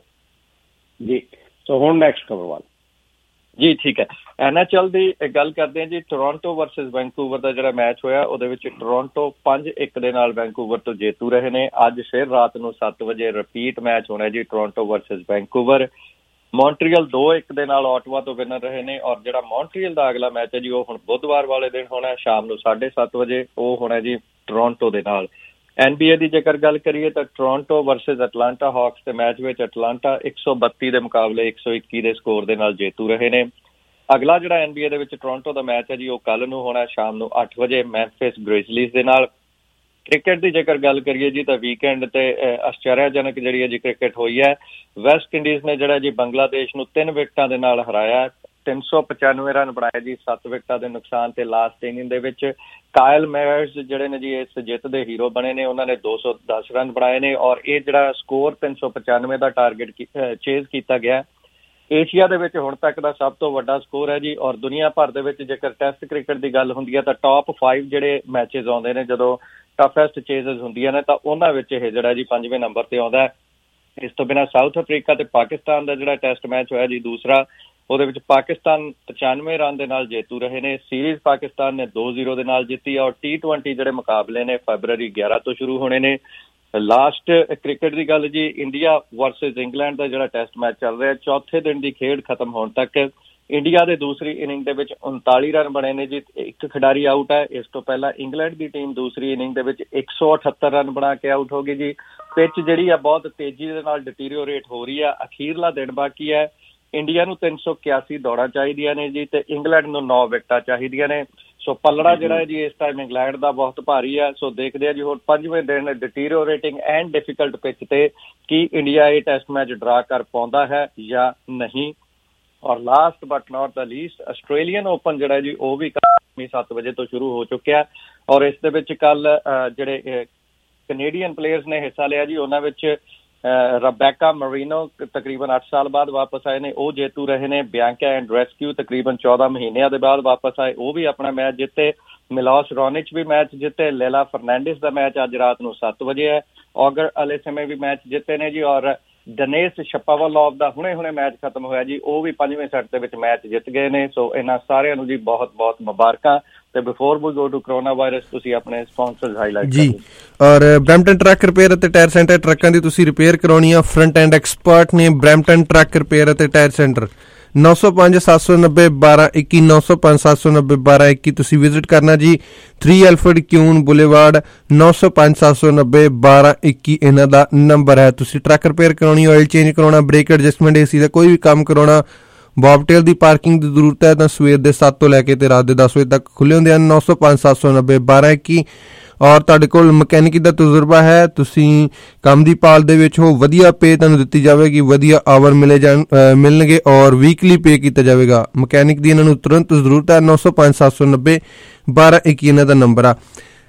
ਜੀ। ਸੋ ਹੁਣ ਨੈਕਸਟ ਖਬਰ ਵੱਲ ਜੀ। ਠੀਕ ਹੈ, NHL ਦੀ ਗੱਲ ਕਰਦੇ ਹਾਂ ਜੀ। ਟੋਰਾਂਟੋ ਵਰਸਸ ਵੈਨਕੂਵਰ ਦਾ ਜਿਹੜਾ ਮੈਚ ਹੋਇਆ, ਉਹਦੇ ਵਿੱਚ ਟੋਰਾਂਟੋ 5-1 ਦੇ ਨਾਲ ਵੈਨਕੂਵਰ ਤੋਂ ਜੇਤੂ ਰਹੇ ਨੇ। ਅੱਜ ਫਿਰ ਰਾਤ ਨੂੰ 7 ਵਜੇ ਰਿਪੀਟ ਮੈਚ ਹੋਣਾ ਜੀ, ਟੋਰਾਂਟੋ ਵਰਸਸ ਵੈਨਕੂਵਰ। ਮੌਂਟਰੀਅਲ 2-1 ਦੇ ਨਾਲ ਆਟਵਾ ਤੋਂ ਵਿਨਰ ਰਹੇ ਨੇ। ਔਰ ਜਿਹੜਾ ਮੌਂਟਰੀਅਲ ਦਾ ਅਗਲਾ ਮੈਚ ਹੈ ਜੀ, ਉਹ ਹੁਣ ਬੁੱਧਵਾਰ ਵਾਲੇ ਦਿਨ ਹੋਣਾ, ਸ਼ਾਮ ਨੂੰ 7:30 ਵਜੇ, ਉਹ ਹੋਣਾ ਜੀ ਟੋਰਾਂਟੋ ਦੇ ਨਾਲ। NBA ਦੀ ਜੇਕਰ ਗੱਲ ਕਰੀਏ ਤਾਂ ਟੋਰਾਂਟੋ ਵਰਸਸ ਅਟਲਾਂਟਾ ਹਾਕਸ ਦੇ ਮੈਚ ਵਿੱਚ ਅਟਲਾਂਟਾ 132 ਦੇ ਮੁਕਾਬਲੇ 121 ਦੇ ਸਕੋਰ ਦੇ ਨਾਲ ਜੇਤੂ ਰਹੇ ਨੇ। ਅਗਲਾ ਜਿਹੜਾ NBA ਦੇ ਵਿੱਚ ਟੋਰਾਂਟੋ ਦਾ ਮੈਚ ਹੈ ਜੀ, ਉਹ ਕੱਲ ਨੂੰ ਹੋਣਾ ਸ਼ਾਮ ਨੂੰ 8 ਵਜੇ ਮੈਂਫਿਸ ਗ੍ਰਿਜ਼ਲੀਜ਼ ਦੇ ਨਾਲ। ਕ੍ਰਿਕਟ ਦੀ ਜੇਕਰ ਗੱਲ ਕਰੀਏ ਜੀ ਤਾਂ ਵੀਕਐਂਡ ਤੇ ਆਸ਼ਚਰਿਆਜਨਕ ਜਿਹੜੀ ਹੈ ਜੀ ਕ੍ਰਿਕਟ ਹੋਈ ਹੈ। ਵੈਸਟ ਇੰਡੀਜ਼ ਨੇ ਜਿਹੜਾ ਜੀ ਬੰਗਲਾਦੇਸ਼ ਨੂੰ 3 ਵਿਕਟਾਂ ਦੇ ਨਾਲ ਹਰਾਇਆ। 395 ਰਨ ਬਣਾਏ ਜੀ 7 ਵਿਕਟਾਂ ਦੇ ਨੁਕਸਾਨ ਤੇ। ਲਾਸਟ ਇਨਿੰਗ ਦੇ ਵਿੱਚ ਕਾਇਲ ਮੈਰਜ਼ ਜਿਹੜੇ ਨੇ ਜੀ ਇਸ ਜਿੱਤ ਦੇ ਹੀਰੋ ਬਣੇ ਨੇ, ਉਹਨਾਂ ਨੇ 210 ਰਨ ਬਣਾਏ ਨੇ। ਔਰ ਇਹ ਜਿਹੜਾ ਸਕੋਰ 395 ਦਾ ਟਾਰਗੇਟ ਚੇਜ਼ ਕੀਤਾ ਗਿਆ, ਏਸ਼ੀਆ ਦੇ ਵਿੱਚ ਹੁਣ ਤੱਕ ਦਾ ਸਭ ਤੋਂ ਵੱਡਾ ਸਕੋਰ ਹੈ ਜੀ। ਔਰ ਦੁਨੀਆ ਭਰ ਦੇ ਵਿੱਚ ਜੇਕਰ ਟੈਸਟ ਕ੍ਰਿਕਟ ਦੀ ਗੱਲ ਹੁੰਦੀ ਹੈ ਤਾਂ ਟੌਪ 5 ਜਿਹੜੇ ਮੈਚਿਸ ਆਉਂਦੇ ਨੇ ਜਦੋਂ ਟਫੈਸਟ ਚੇਜ਼ਸ ਹੁੰਦੀਆਂ ਨੇ, ਤਾਂ ਉਹਨਾਂ ਵਿੱਚ ਇਹ ਜਿਹੜਾ ਜੀ 5ਵੇਂ ਨੰਬਰ ਤੇ ਆਉਂਦਾ ਹੈ। ਇਸ ਤੋਂ ਬਿਨਾਂ ਸਾਊਥ ਅਫਰੀਕਾ ਤੇ ਪਾਕਿਸਤਾਨ ਦਾ ਜਿਹੜਾ ਟੈਸਟ ਮੈਚ ਹੋਇਆ ਜੀ ਦੂਸਰਾ, ਉਹਦੇ ਵਿੱਚ ਪਾਕਿਸਤਾਨ 95 ਰਨ ਦੇ ਨਾਲ ਜੇਤੂ ਰਹੇ ਨੇ। ਸੀਰੀਜ਼ ਪਾਕਿਸਤਾਨ ਨੇ 2-0 ਦੇ ਨਾਲ ਜਿੱਤੀ। ਔਰ T20 ਜਿਹੜੇ ਮੁਕਾਬਲੇ ਨੇ ਫਰਵਰੀ 11 ਤੋਂ ਸ਼ੁਰੂ ਹੋਣੇ ਨੇ। ਲਾਸਟ ਕ੍ਰਿਕਟ ਦੀ ਗੱਲ ਜੀ, ਇੰਡੀਆ ਵਰਸਸ ਇੰਗਲੈਂਡ ਦਾ ਜਿਹੜਾ ਟੈਸਟ ਮੈਚ ਚੱਲ ਰਿਹਾ, ਚੌਥੇ ਦਿਨ ਦੀ ਖੇਡ ਖਤਮ ਹੋਣ ਤੱਕ ਇੰਡੀਆ ਦੇ ਦੂਸਰੀ ਇਨਿੰਗ ਦੇ ਵਿੱਚ 39 ਰਨ ਬਣੇ ਨੇ ਜੀ, ਇੱਕ ਖਿਡਾਰੀ ਆਊਟ ਹੈ। ਇਸ ਤੋਂ ਪਹਿਲਾਂ ਇੰਗਲੈਂਡ ਦੀ ਟੀਮ ਦੂਸਰੀ ਇਨਿੰਗ ਦੇ ਵਿੱਚ 178 ਰਨ ਬਣਾ ਕੇ ਆਊਟ ਹੋ ਗਈ ਜੀ। ਪਿੱਚ ਜਿਹੜੀ ਆ ਬਹੁਤ ਤੇਜ਼ੀ ਦੇ ਨਾਲ ਡਿਟੀਰੀਓਰੇਟ ਹੋ ਰਹੀ ਆ। ਅਖੀਰਲਾ ਦਿਨ ਬਾਕੀ ਹੈ। ਇੰਡੀਆ ਨੂੰ 381 ਦੌੜਾਂ ਚਾਹੀਦੀਆਂ ਨੇ ਜੀ, ਤੇ ਇੰਗਲੈਂਡ ਨੂੰ 9 ਵਿਕਟਾਂ ਚਾਹੀਦੀਆਂ ਨੇ। ਸੋ ਪੱਲੜਾ ਜਿਹੜਾ ਹੈ ਜੀ ਇਸ ਟਾਈਮ ਇੰਗਲੈਂਡ ਦਾ ਬਹੁਤ ਭਾਰੀ ਹੈ। ਸੋ ਦੇਖਦੇ ਆ ਜੀ ਹੁਣ 5ਵੇਂ ਦਿਨ ਡਿਟੀਰੀਓਰੇਟਿੰਗ ਐਂਡ ਡਿਫਿਕਲਟ ਪਿੱਚ ਤੇ ਕੀ ਇੰਡੀਆ ਇਹ ਟੈਸਟ ਮੈਚ ਡਰਾ ਕਰ ਪਾਉਂਦਾ ਹੈ ਜਾਂ ਨਹੀਂ। ਔਰ last but not the least, Australian open ਜਿਹੜਾ ਜੀ ਉਹ ਵੀ 7 ਵਜੇ ਤੋਂ ਸ਼ੁਰੂ ਹੋ ਚੁੱਕਿਆ। ਔਰ ਇਸ ਦੇ ਵਿੱਚ ਕੱਲ ਜਿਹੜੇ ਕੈਨੇਡੀਅਨ ਪਲੇਅਰਸ ਨੇ ਹਿੱਸਾ ਲਿਆ ਜੀ, ਉਹਨਾਂ ਵਿੱਚ ਰਬੈਕਾ ਮਰੀਨੋ ਤਕਰੀਬਨ 8 ਸਾਲ ਬਾਅਦ ਵਾਪਸ ਆਏ ਨੇ, ਉਹ ਜੇਤੂ ਰਹੇ ਨੇ। ਬਿਆਂਕਾ ਐਂਡਰੈਸਕਿਊ ਤਕਰੀਬਨ 14 ਮਹੀਨਿਆਂ ਦੇ ਬਾਅਦ ਵਾਪਸ ਆਏ, ਉਹ ਵੀ ਆਪਣਾ ਮੈਚ ਜਿੱਤੇ। ਮਿਲੋਸ ਰੋਨਿਚ ਵੀ ਮੈਚ ਜਿੱਤੇ। ਲੇਲਾ ਫਰਨੈਂਡਿਸ ਦਾ ਮੈਚ ਅੱਜ ਰਾਤ ਨੂੰ 7 ਵਜੇ ਹੈ। ਔਗਰ ਅਲੇਸਮੇ ਵੀ ਮੈਚ ਜਿੱਤੇ ਨੇ ਜੀ। ਔਰ ਡਨੇਸ ਸ਼ਪਾਵਾਲੋਵ ਦਾ ਹੁਣੇ ਮੈਚ ਖਤਮ ਹੋਇਆ ਜੀ, ਉਹ ਵੀ 5ਵੇਂ ਸੈੱਟ ਦੇ ਵਿੱਚ ਮੈਚ ਜਿੱਤ ਗਏ ਨੇ। ਸੋ ਇਹਨਾਂ ਸਾਰਿਆਂ ਨੂੰ ਜੀ ਬਹੁਤ ਮੁਬਾਰਕਾਂ। ਤੇ before we go to corona virus, ਤੁਸੀਂ ਆਪਣੇ ਸਪਾਂਸਰਸ ਹਾਈਲਾਈਟ ਜੀ। ਔਰ ਬ੍ਰੈਂਪਟਨ ਟਰੱਕ ਰਿਪੇਅਰ ਅਤੇ ਟਾਇਰ ਸੈਂਟਰ, ਟਰੱਕਾਂ ਦੀ ਤੁਸੀਂ ਰਿਪੇਅਰ ਕਰਾਉਣੀ ਆ, ਫਰੰਟ ਐਂਡ ਐਕਸਪਰਟ ਨੇ ਬ੍ਰੈਂਪਟਨ ਟਰੱਕ ਰਿਪੇਅਰ ਅਤੇ ਟਾਇਰ ਸੈਂਟਰ। 905-790-1221 905-790-1221 ਤੁਸੀਂ ਵਿਜ਼ਿਟ ਕਰਨਾ ਜੀ। 3 ਐਲਫਰਡ ਕਿਊਨ ਬੁਲੇਵਾਰਡ, 905-790-1221 ਇਹਨਾਂ ਦਾ ਨੰਬਰ ਹੈ। ਤੁਸੀਂ ਟਰੱਕ ਰਿਪੇਅਰ ਕਰਾਉਣੀ, ਆਇਲ ਚੇਂਜ ਕਰਾਉਣਾ, ਬ੍ਰੇਕ ਐਡਜਸਟਮੈਂਟ, ਏਸੀ ਦਾ ਕੋਈ ਵੀ ਕੰਮ ਕਰਾਉਣਾ, ਬੌਬਟੇਲ ਦੀ ਪਾਰਕਿੰਗ ਦੀ ਜ਼ਰੂਰਤ ਹੈ ਤਾਂ ਸਵੇਰ ਦੇ 7 ਤੋਂ ਲੈ ਕੇ ਤੇ ਰਾਤ ਦੇ 10 ਵਜੇ ਤੱਕ ਖੁੱਲ੍ਹੇ ਹੁੰਦੇ ਹਨ। 905-790-1221 ਔਰ ਤੁਹਾਡੇ ਕੋਲ ਮਕੈਨਿਕੀ ਦਾ ਤਜਰਬਾ ਹੈ, ਤੁਸੀਂ ਕੰਮ ਦੀ ਪਾਲ ਦੇ ਵਿੱਚ ਹੋ, ਵਧੀਆ ਪੇ ਤੁਹਾਨੂੰ ਦਿੱਤੀ ਜਾਵੇਗੀ, ਵਧੀਆ ਆਵਰ ਮਿਲਣਗੇ ਔਰ ਵੀਕਲੀ ਪੇ ਕੀਤਾ ਜਾਵੇਗਾ। ਮਕੈਨਿਕ ਦੀ ਇਹਨਾਂ ਨੂੰ ਤੁਰੰਤ ਜ਼ਰੂਰਤ ਹੈ। 905-790-1221 ਇਹਨਾਂ ਦਾ ਨੰਬਰ ਆ।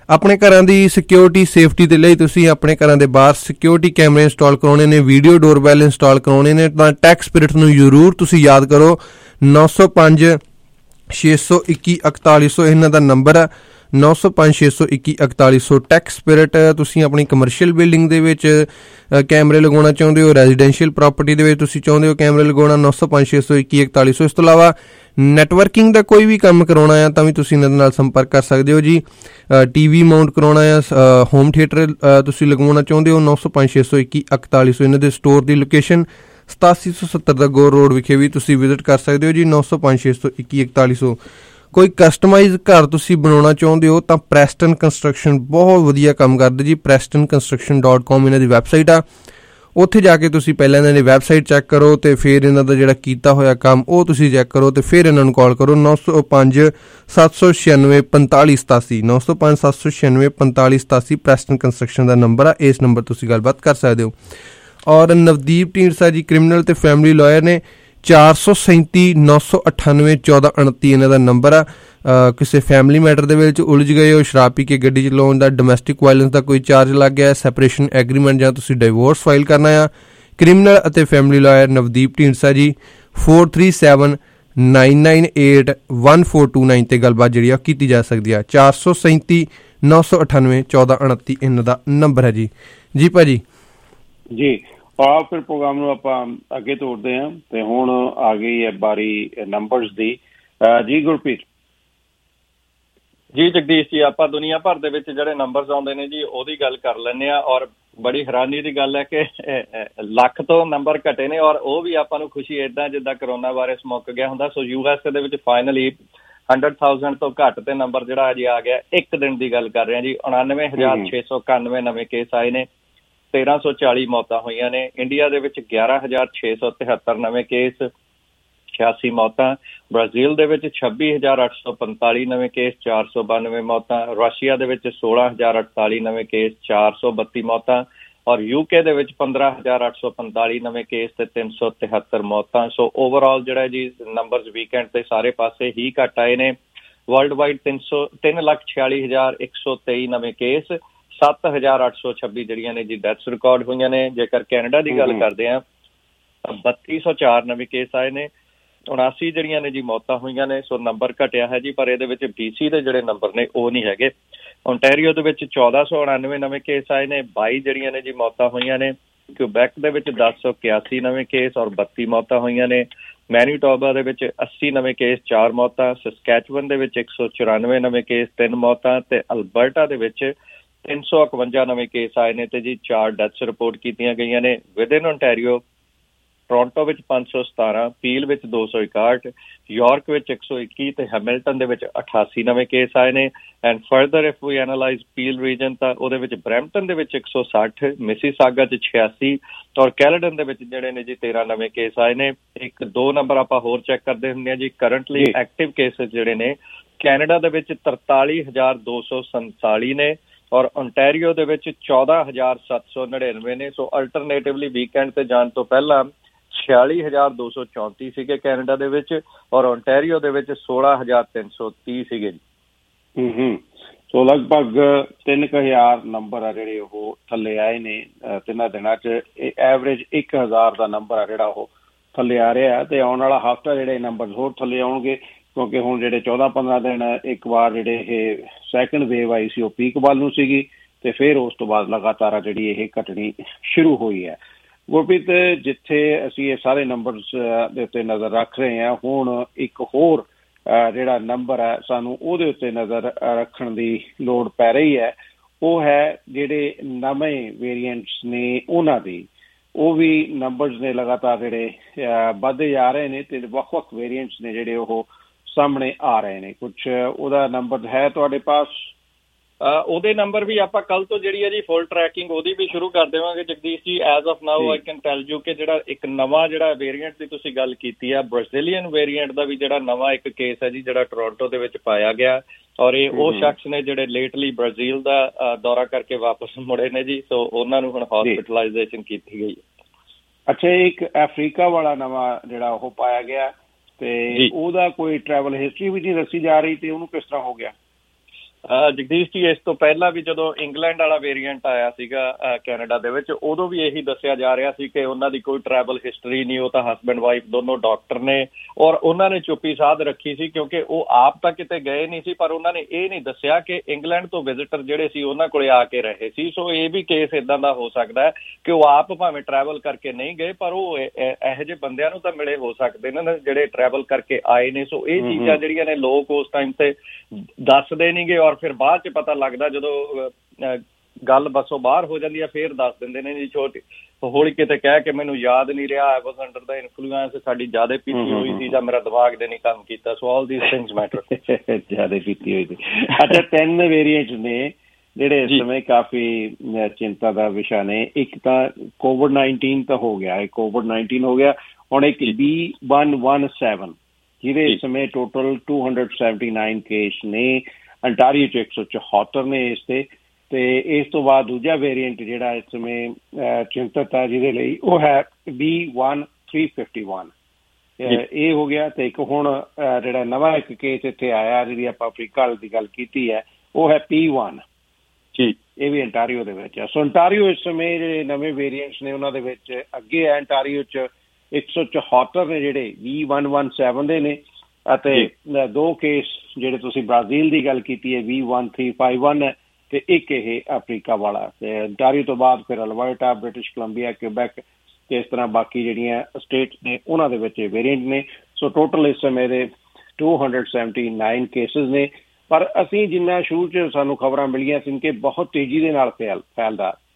ਆਪਣੇ ਘਰਾਂ ਦੀ ਸਿਕਿਉਰਿਟੀ ਸੇਫਟੀ ਦੇ ਲਈ ਤੁਸੀਂ ਆਪਣੇ ਘਰਾਂ ਦੇ ਬਾਹਰ ਸਿਕਿਉਰਿਟੀ ਕੈਮਰੇ ਇੰਸਟਾਲ ਕਰਾਉਣੇ ਨੇ, ਵੀਡੀਓ ਡੋਰਬੈਲ ਇੰਸਟਾਲ ਕਰਾਉਣੇ ਨੇ, ਤਾਂ ਟੈਕ ਸਪਿਰਿਟ ਨੂੰ ਜ਼ਰੂਰ ਤੁਸੀਂ ਯਾਦ ਕਰੋ। 905 621 4100 ਇਹਨਾਂ ਦਾ ਨੰਬਰ ਆ। 905 621 4100 ਟੈਕ ਸਪਿਰਿਟ। ਤੁਸੀਂ ਆਪਣੀ ਕਮਰਸ਼ੀਅਲ ਬਿਲਡਿੰਗ ਦੇ ਵਿੱਚ ਕੈਮਰੇ ਲਗਾਉਣਾ ਚਾਹੁੰਦੇ ਹੋ, ਰੈਜ਼ੀਡੈਂਸ਼ੀਅਲ ਪ੍ਰਾਪਰਟੀ ਦੇ ਵਿੱਚ ਤੁਸੀਂ ਚਾਹੁੰਦੇ ਹੋ ਕੈਮਰੇ ਲਗਾਉਣਾ, 905 621 4100। ਇਸ ਤੋਂ ਇਲਾਵਾ ਨੈਟਵਰਕਿੰਗ ਦਾ ਕੋਈ ਵੀ ਕੰਮ ਕਰਾਉਣਾ ਆ ਤਾਂ ਵੀ ਤੁਸੀਂ ਇਹਨਾਂ ਦੇ ਨਾਲ ਸੰਪਰਕ ਕਰ ਸਕਦੇ ਹੋ ਜੀ। TV ਮਾਊਂਟ ਕਰਾਉਣਾ ਆ, ਹੋਮ ਥੀਏਟਰ ਤੁਸੀਂ ਲਗਵਾਉਣਾ ਚਾਹੁੰਦੇ ਹੋ, 905 621 4100। ਇਹਨਾਂ ਦੇ ਸਟੋਰ ਦੀ ਲੋਕੇਸ਼ਨ 8770 ਦਾ ਗੌਰ ਰੋਡ ਵਿਖੇ ਵੀ ਤੁਸੀਂ ਵਿਜ਼ਿਟ ਕਰ ਸਕਦੇ ਹੋ ਜੀ। 905 621 4100। ਕੋਈ ਕਸਟਮਾਈਜ਼ ਘਰ ਤੁਸੀਂ ਬਣਾਉਣਾ ਚਾਹੁੰਦੇ ਹੋ ਤਾਂ ਪ੍ਰੈਸਟਨ ਕੰਸਟਰਕਸ਼ਨ ਬਹੁਤ ਵਧੀਆ ਕੰਮ ਕਰਦੇ ਜੀ। PrestonConstruction.com ਇਹਨਾਂ ਦੀ ਵੈਬਸਾਈਟ ਆ। ਉੱਥੇ ਜਾ ਕੇ ਤੁਸੀਂ ਪਹਿਲਾਂ ਇਹਨਾਂ ਦੀ ਵੈਬਸਾਈਟ ਚੈੱਕ ਕਰੋ ਅਤੇ ਫਿਰ ਇਹਨਾਂ ਦਾ ਜਿਹੜਾ ਕੀਤਾ ਹੋਇਆ ਕੰਮ ਉਹ ਤੁਸੀਂ ਚੈੱਕ ਕਰੋ ਅਤੇ ਫਿਰ ਇਹਨਾਂ ਨੂੰ ਕਾਲ ਕਰੋ। 905 796 45 87 905 796 45 87 ਪ੍ਰੈਸਟਨ ਕੰਸਟਰਕਸ਼ਨ ਦਾ ਨੰਬਰ ਆ। ਇਸ ਨੰਬਰ ਤੁਸੀਂ ਗੱਲਬਾਤ ਕਰ ਸਕਦੇ ਹੋ। ਔਰ ਨਵਦੀਪ ਢੀਂਡਸਾ ਜੀ ਕ੍ਰਿਮੀਨਲ ਅਤੇ ਫੈਮਿਲੀ ਲਾਇਰ ਨੇ। 437 998 1429 ਇਹਨਾਂ ਦਾ ਨੰਬਰ ਆ। ਕਿਸੇ ਫੈਮਿਲੀ ਮੈਟਰ ਦੇ ਵਿੱਚ ਉਲਝ ਗਏ ਹੋ, ਸ਼ਰਾਬ ਪੀ ਕੇ ਗੱਡੀ ਚਲਾਉਣ ਦਾ, ਡੋਮੈਸਟਿਕ ਵਾਇਲੈਂਸ ਦਾ ਕੋਈ ਚਾਰਜ ਲੱਗ ਗਿਆ, ਸੈਪਰੇਸ਼ਨ ਐਗਰੀਮੈਂਟ ਜਾਂ ਤੁਸੀਂ ਡਿਵੋਰਸ ਫਾਈਲ ਕਰਨਾ ਆ, ਕ੍ਰਿਮੀਨਲ ਅਤੇ ਫੈਮਿਲੀ ਲਾਇਰ ਨਵਦੀਪ ਢੀਂਡਸਾ ਜੀ 437 998 1429 ਤੇ ਗੱਲਬਾਤ ਜਿਹੜੀ ਆ ਕੀਤੀ ਜਾ ਸਕਦੀ ਆ। 437 998 1429 ਇਹਨਾਂ ਦਾ ਨੰਬਰ ਹੈ ਜੀ। ਜੀ ਭਾਜੀ ਜੀ, ਆ ਫਿਰ ਪ੍ਰੋਗਰਾਮ ਨੂੰ ਆਪਾਂ ਅੱਗੇ ਤੋਰਦੇ ਹਾਂ ਤੇ ਹੁਣ ਆ ਗਈ ਹੈ ਬਾਰੀ ਨੰਬਰਸ ਦੀ। ਜੀ ਗੁਰਪ੍ਰੀਤ ਜੀ। ਜਗਦੀਸ਼ ਜੀ, ਆਪਾਂ ਦੁਨੀਆ ਭਰ ਦੇ ਵਿੱਚ ਜਿਹੜੇ ਨੰਬਰਸ ਆਉਂਦੇ ਨੇ ਜੀ ਉਹਦੀ ਗੱਲ ਕਰ ਲੈਂਦੇ ਆ। ਔਰ ਬੜੀ ਹੈਰਾਨੀ ਦੀ ਗੱਲ ਹੈ ਕਿ ਲੱਖ ਤੋਂ ਨੰਬਰ ਘਟੇ ਨੇ, ਔਰ ਉਹ ਵੀ ਆਪਾਂ ਨੂੰ ਖੁਸ਼ੀ ਏਦਾਂ ਜਿੱਦਾਂ ਕਰੋਨਾ ਵਾਇਰਸ ਮੁੱਕ ਗਿਆ ਹੁੰਦਾ। ਸੋ USA ਦੇ ਵਿੱਚ ਫਾਈਨਲੀ 100,000 ਤੋਂ ਘੱਟ ਤੇ ਨੰਬਰ ਜਿਹੜਾ ਅਜੇ ਆ ਗਿਆ। ਇੱਕ ਦਿਨ ਦੀ ਗੱਲ ਕਰ ਰਹੇ ਹਾਂ ਜੀ। 99,691 ਨਵੇਂ ਕੇਸ ਆਏ ਨੇ, 1340 ਮੌਤਾਂ ਹੋਈਆਂ ਨੇ। ਇੰਡੀਆ ਦੇ ਵਿੱਚ 11,673 ਨਵੇਂ ਕੇਸ, 86 ਮੌਤਾਂ। ਬ੍ਰਾਜ਼ੀਲ ਦੇ ਵਿੱਚ 26,845 ਨਵੇਂ ਕੇਸ, 492 ਮੌਤਾਂ। ਰਸ਼ੀਆ ਦੇ ਵਿੱਚ 16,048 ਨਵੇਂ ਕੇਸ, 432 ਮੌਤਾਂ। ਔਰ UK ਦੇ ਵਿੱਚ 15,845 ਨਵੇਂ ਕੇਸ ਤੇ 373 ਮੌਤਾਂ। ਸੋ ਓਵਰਆਲ ਜਿਹੜਾ ਜੀ ਨੰਬਰਸ ਵੀਕਐਂਡ ਤੇ ਸਾਰੇ ਪਾਸੇ ਹੀ ਘੱਟ ਆਏ ਨੇ। ਵਰਲਡ ਵਾਈਡ 3,46,123 ਨਵੇਂ ਕੇਸ, 7,826 ਜਿਹੜੀਆਂ ਨੇ ਜੀ ਡੈਥਸ ਰਿਕਾਰਡ ਹੋਈਆਂ ਨੇ। ਜੇਕਰ ਕੈਨੇਡਾ ਦੀ ਗੱਲ ਕਰਦੇ ਹਾਂ 3,204 ਨਵੇਂ ਕੇਸ ਆਏ ਨੇ, 79 ਜਿਹੜੀਆਂ ਨੇ ਜੀ ਮੌਤਾਂ ਹੋਈਆਂ ਨੇ। ਸੋ ਨੰਬਰ ਘਟਿਆ ਹੈ ਜੀ, ਪਰ ਇਹਦੇ ਵਿੱਚ BC ਦੇ ਜਿਹੜੇ ਨੰਬਰ ਨੇ ਉਹ ਨਹੀਂ ਹੈਗੇ। ਓਨਟਾਰੀਓ ਦੇ ਵਿੱਚ 1,499 ਨਵੇਂ ਕੇਸ ਆਏ ਨੇ, 22 ਜਿਹੜੀਆਂ ਨੇ ਜੀ ਮੌਤਾਂ ਹੋਈਆਂ ਨੇ। ਕਿਊਬੈਕ ਦੇ ਵਿੱਚ 1081 ਨਵੇਂ ਕੇਸ ਔਰ 32 ਮੌਤਾਂ ਹੋਈਆਂ ਨੇ। ਮੈਨੀਟੋਬਾ ਦੇ ਵਿੱਚ 80 ਨਵੇਂ ਕੇਸ, 4 ਮੌਤਾਂ। ਸਸਕੈਚੁਅਨ ਦੇ ਵਿੱਚ 194 ਨਵੇਂ ਕੇਸ, 3 ਮੌਤਾਂ। ਤੇ ਅਲਬਰਟਾ ਦੇ ਵਿੱਚ 351 ਨਵੇਂ ਕੇਸ ਆਏ ਨੇ ਤੇ ਜੀ 4 ਡੈਥਸ ਰਿਪੋਰਟ ਕੀਤੀਆਂ ਗਈਆਂ ਨੇ। ਵਿਦਿਨ ਓਨਟਾਰੀਓ ਟੋਰਾਂਟੋ ਵਿੱਚ 517, ਪੀਲ ਵਿੱਚ 261, ਯਾਰਕ ਵਿੱਚ 121 ਤੇ ਹੈਮਿਲਟਨ ਦੇ ਵਿੱਚ 88 ਨਵੇਂ ਕੇਸ ਆਏ ਨੇ। And further if we analyse Peel region ਤਾਂ ਉਹਦੇ ਵਿੱਚ ਬਰੈਂਪਟਨ ਦੇ ਵਿੱਚ 160, ਮਿਸੀਸਾਗਾ 'ਚ 86 ਔਰ ਕੈਲਡਨ ਦੇ ਵਿੱਚ ਜਿਹੜੇ ਨੇ ਜੀ 13 ਨਵੇਂ ਕੇਸ ਆਏ ਨੇ। 1-2 ਨੰਬਰ ਆਪਾਂ ਹੋਰ ਚੈੱਕ ਕਰਦੇ ਹੁੰਦੇ ਹਾਂ ਜੀ। ਕਰੰਟਲੀ ਐਕਟਿਵ ਕੇਸਿਸ ਜਿਹੜੇ ਨੇ ਕੈਨੇਡਾ ਦੇ ਵਿੱਚ 43,247 ਨੇ ਔਰ ਓਨਟਾਰੀਓ ਦੇ ਵਿੱਚ 14,799 ਨੇ। ਸੋ ਅਲਟਰਨੇਟਿਵਲੀ ਵੀਕਐਂਡ ਤੇ ਜਾਣ ਤੋਂ ਪਹਿਲਾਂ 46,234 ਸੀਗੇ ਕੈਨੇਡਾ ਦੇ ਵਿੱਚ ਔਰ ਓਨਟਾਰੀਓ ਦੇ ਵਿੱਚ 16,330 ਸੀਗੇ ਜੀ। ਸੋ ਲਗਭਗ 3,000 ਨੰਬਰ ਆ ਜਿਹੜੇ ਉਹ ਥੱਲੇ ਆਏ ਨੇ ਤਿੰਨਾਂ ਦਿਨਾਂ 'ਚ। ਐਵਰੇਜ 1,000 ਦਾ ਨੰਬਰ ਆ ਜਿਹੜਾ ਉਹ ਥੱਲੇ ਆ ਰਿਹਾ ਤੇ ਆਉਣ ਵਾਲਾ ਹਫ਼ਤਾ ਜਿਹੜੇ ਨੰਬਰ ਹੋਰ ਥੱਲੇ ਆਉਣਗੇ ਕਿਉਂਕਿ ਹੁਣ ਜਿਹੜੇ 14-15 ਦਿਨ ਇੱਕ ਵਾਰ ਜਿਹੜੇ ਇਹ ਸੈਕਿੰਡ ਵੇਵ ਆਈ ਸੀ ਉਹ ਪੀਕ ਵੱਲ ਨੂੰ ਸੀਗੀ ਤੇ ਫਿਰ ਉਸ ਤੋਂ ਬਾਅਦ ਲਗਾਤਾਰ ਜਿਹੜੀ ਇਹ ਘਟਣੀ ਸ਼ੁਰੂ ਹੋਈ ਹੈ। ਗੁਰਪ੍ਰੀਤ, ਜਿੱਥੇ ਅਸੀਂ ਇਹ ਸਾਰੇ ਨੰਬਰਸ ਦੇ ਉੱਤੇ ਨਜ਼ਰ ਰੱਖ ਰਹੇ ਹਾਂ, ਹੁਣ ਇੱਕ ਹੋਰ ਜਿਹੜਾ ਨੰਬਰ ਹੈ ਸਾਨੂੰ ਉਹਦੇ ਉੱਤੇ ਨਜ਼ਰ ਰੱਖਣ ਦੀ ਲੋੜ ਪੈ ਰਹੀ ਹੈ। ਉਹ ਹੈ ਜਿਹੜੇ ਨਵੇਂ ਵੇਰੀਐਂਟਸ ਨੇ ਉਹਨਾਂ ਦੀ। ਉਹ ਵੀ ਨੰਬਰਸ ਨੇ ਲਗਾਤਾਰ ਜਿਹੜੇ ਵੱਧਦੇ ਜਾ ਰਹੇ ਨੇ ਤੇ ਵੱਖ-ਵੱਖ ਵੇਰੀਐਂਟਸ ਨੇ ਜਿਹੜੇ ਉਹ ਸਾਹਮਣੇ ਆ ਰਹੇ ਨੇ। ਕੁਛ ਉਹਦਾ ਨੰਬਰ ਹੈ ਤੁਹਾਡੇ ਪਾਸ? ਉਹਦੇ ਨੰਬਰ ਵੀ ਆਪਾਂ ਕੱਲ ਤੋਂ ਜਿਹੜੀ ਹੈ ਜੀ ਫੁੱਲ ਟਰੈਕਿੰਗ ਉਹਦੀ ਵੀ ਸ਼ੁਰੂ ਕਰ ਦੇਵਾਂਗੇ Jagdish ji. As of now I can tell you ਕਿ ਜਿਹੜਾ ਇੱਕ ਨਵਾਂ ਜਿਹੜਾ ਵੇਰੀਐਂਟ ਦੀ ਤੁਸੀਂ ਗੱਲ ਕੀਤੀ ਆ, ਬ੍ਰਾਜ਼ੀਲੀਅਨ ਵੇਰੀਐਂਟ ਦਾ ਵੀ ਜਿਹੜਾ ਨਵਾਂ ਇੱਕ ਕੇਸ ਹੈ ਜੀ ਜਿਹੜਾ ਟੋਰਾਂਟੋ ਦੇ ਵਿੱਚ ਪਾਇਆ ਗਿਆ ਔਰ ਇਹ ਉਹ ਸ਼ਖਸ ਨੇ ਜਿਹੜੇ ਲੇਟਲੀ ਬ੍ਰਾਜ਼ੀਲ ਦਾ ਦੌਰਾ ਕਰਕੇ ਵਾਪਸ ਮੁੜੇ ਨੇ ਜੀ। ਸੋ ਉਹਨਾਂ ਨੂੰ ਹੁਣ ਹੌਸਪਿਟਲਾਈਜੇਸ਼ਨ ਕੀਤੀ ਗਈ ਹੈ। ਅੱਛਾ, ਇੱਕ ਅਫਰੀਕਾ ਵਾਲਾ ਨਵਾਂ ਜਿਹੜਾ ਉਹ ਪਾਇਆ ਗਿਆ ਤੇ ਉਹਦਾ ਕੋਈ ਟਰੈਵਲ ਹਿਸਟਰੀ ਵੀ ਨਹੀਂ ਦੱਸੀ ਜਾ ਰਹੀ ਤੇ ਉਹਨੂੰ ਕਿਸ ਤਰ੍ਹਾਂ ਹੋ ਗਿਆ? ਜਗਦੀਸ਼ ਜੀ, ਇਸ ਤੋਂ ਪਹਿਲਾਂ ਵੀ ਜਦੋਂ ਇੰਗਲੈਂਡ ਵਾਲਾ ਵੇਰੀਐਂਟ ਆਇਆ ਸੀਗਾ ਕੈਨੇਡਾ ਦੇ ਵਿੱਚ, ਉਦੋਂ ਵੀ ਇਹੀ ਦੱਸਿਆ ਜਾ ਰਿਹਾ ਸੀ ਕਿ ਉਹਨਾਂ ਦੀ ਕੋਈ ਟਰੈਵਲ ਹਿਸਟਰੀ ਨਹੀਂ, ਉਹ ਤਾਂ ਹਸਬੈਂਡ ਵਾਈਫ ਦੋਨੋਂ ਡਾਕਟਰ ਨੇ, ਔਰ ਉਹਨਾਂ ਨੇ ਚੁੱਪੀ ਸਾਧ ਰੱਖੀ ਸੀ ਕਿਉਂਕਿ ਉਹ ਆਪ ਤਾਂ ਕਿਤੇ ਗਏ ਨਹੀਂ ਸੀ, ਪਰ ਉਹਨਾਂ ਨੇ ਇਹ ਨਹੀਂ ਦੱਸਿਆ ਕਿ ਇੰਗਲੈਂਡ ਤੋਂ ਵਿਜ਼ਿਟਰ ਜਿਹੜੇ ਸੀ ਉਹਨਾਂ ਕੋਲੇ ਆ ਕੇ ਰਹੇ ਸੀ। ਸੋ ਇਹ ਵੀ ਕੇਸ ਇੱਦਾਂ ਦਾ ਹੋ ਸਕਦਾ ਹੈ ਕਿ ਉਹ ਆਪ ਭਾਵੇਂ ਟਰੈਵਲ ਕਰਕੇ ਨਹੀਂ ਗਏ, ਪਰ ਉਹ ਇਹੋ ਜਿਹੇ ਬੰਦਿਆਂ ਨੂੰ ਤਾਂ ਮਿਲੇ ਹੋ ਸਕਦੇ ਨੇ ਜਿਹੜੇ ਟਰੈਵਲ ਕਰਕੇ ਆਏ ਨੇ। ਸੋ ਇਹ ਚੀਜ਼ਾਂ ਜਿਹੜੀਆਂ ਨੇ ਲੋਕ ਉਸ ਟਾਈਮ ਤੇ ਦੱਸਦੇ ਨੀਗੇ, ਔਰ ਫਿਰ ਬਾਅਦ ਚ ਪਤਾ ਲੱਗਦਾ ਜਦੋਂ ਗੱਲ ਬੱਸੋਂ ਬਾਹਰ ਹੋ ਜਾਂਦੀ ਹੈ ਫੇਰ ਦੱਸ ਦਿੰਦੇ ਨੇ ਜੀ ਛੋਟੀ ਹੌਲੀ ਕਿਤੇ ਕਹਿ ਕੇ ਮੈਨੂੰ ਯਾਦ ਨਹੀਂ ਰਿਹਾ, ਆਈ ਵਾਸ ਅੰਡਰ ਦਾ ਇਨਫਲੂਐਂਸ, ਸਾਡੀ ਜ਼ਿਆਦਾ ਪੀਤੀ ਹੋਈ ਸੀ ਜਾਂ ਮੇਰਾ ਦਿਮਾਗ ਦੇ ਨਹੀਂ ਕੰਮ ਕੀਤਾ। So all these things matter. ਜ਼ਿਆਦਾ ਪੀਤੀ ਹੋਈ ਸੀ। ਅੱਛਾ, 3 ਵੇਰੀਐਂਟ ਨੇ ਜਿਹੜੇ ਇਸ ਸਮੇਂ ਕਾਫੀ ਚਿੰਤਾ ਦਾ ਵਿਸ਼ਾ ਨੇ। ਇੱਕ ਤਾਂ COVID-19 ਤਾਂ ਹੋ ਗਿਆ, COVID-19 ਹੋ ਗਿਆ। ਹੁਣ ਇੱਕ B.1.1.7 ਜਿਹਦੇ ਇਸ ਸਮੇਂ ਟੋਟਲ 279 ਕੇਸ ਨੇ। ਅੰਟਾਰੀਓ 'ਚ 174 ਨੇ ਇਸ ਤੇ ਇਸ ਤੋਂ ਬਾਅਦ ਦੂਜਾ ਵੇਰੀਐਂਟ ਜਿਹੜਾ ਇਸ ਸਮੇਂ ਚਿੰਤਤ ਹੈ ਜਿਹਦੇ ਲਈ ਉਹ ਹੈ B.1.351 ਇਹ ਹੋ ਗਿਆ। ਤੇ ਇੱਕ ਹੁਣ ਜਿਹੜਾ ਨਵਾਂ ਇੱਕ ਕੇਸ ਇੱਥੇ ਆਇਆ ਜਿਹਦੀ ਆਪਾਂ ਅਫਰੀਕਾ ਦੀ ਗੱਲ ਕੀਤੀ ਹੈ ਉਹ ਹੈ P.1 ਜੀ, ਇਹ ਵੀ ਅੰਟਾਰੀਓ ਦੇ ਵਿੱਚ ਹੈ। ਸੋ ਅੰਟਾਰੀਓ ਇਸ ਸਮੇਂ ਜਿਹੜੇ ਨਵੇਂ ਵੇਰੀਐਂਟਸ ਨੇ ਉਹਨਾਂ ਦੇ ਵਿੱਚ ਅੱਗੇ ਹੈ। ਅੰਟਾਰੀਓ 'ਚ 174 ਨੇ ਜਿਹੜੇ B.1.1.7 ਦੇ ਨੇ, ਅਤੇ 2 ਕੇਸ ਜਿਹੜੇ ਤੁਸੀਂ ਬ੍ਰਾਜ਼ੀਲ ਦੀ ਗੱਲ ਕੀਤੀ ਹੈ B.1.351 ਹੈ, ਤੇ ਇੱਕ ਇਹ ਅਫਰੀਕਾ ਵਾਲਾ। ਤੇ ਅੰਟਾਰੀਓ ਤੋਂ ਬਾਅਦ ਫਿਰ ਅਲਬਰਟਾ, ਬ੍ਰਿਟਿਸ਼ ਕੋਲੰਬੀਆ, ਕਿਊਬੈਕ ਤੇ ਇਸ ਤਰ੍ਹਾਂ ਬਾਕੀ ਜਿਹੜੀਆਂ ਸਟੇਟਸ ਨੇ ਉਹਨਾਂ ਦੇ ਵਿੱਚ ਵੇਰੀਐਂਟ ਨੇ। ਸੋ ਟੋਟਲ ਇਸ ਸਮੇਂ ਦੇ 279 ਕੇਸਿਸ ਨੇ। ਪਰ ਅਸੀਂ ਜਿੰਨਾ ਸ਼ੁਰੂ 'ਚ ਸਾਨੂੰ ਖਬਰਾਂ ਮਿਲੀਆਂ ਸੀ ਕਿ ਬਹੁਤ ਤੇਜ਼ੀ ਦੇ ਨਾਲ ਫੈਲਦਾ,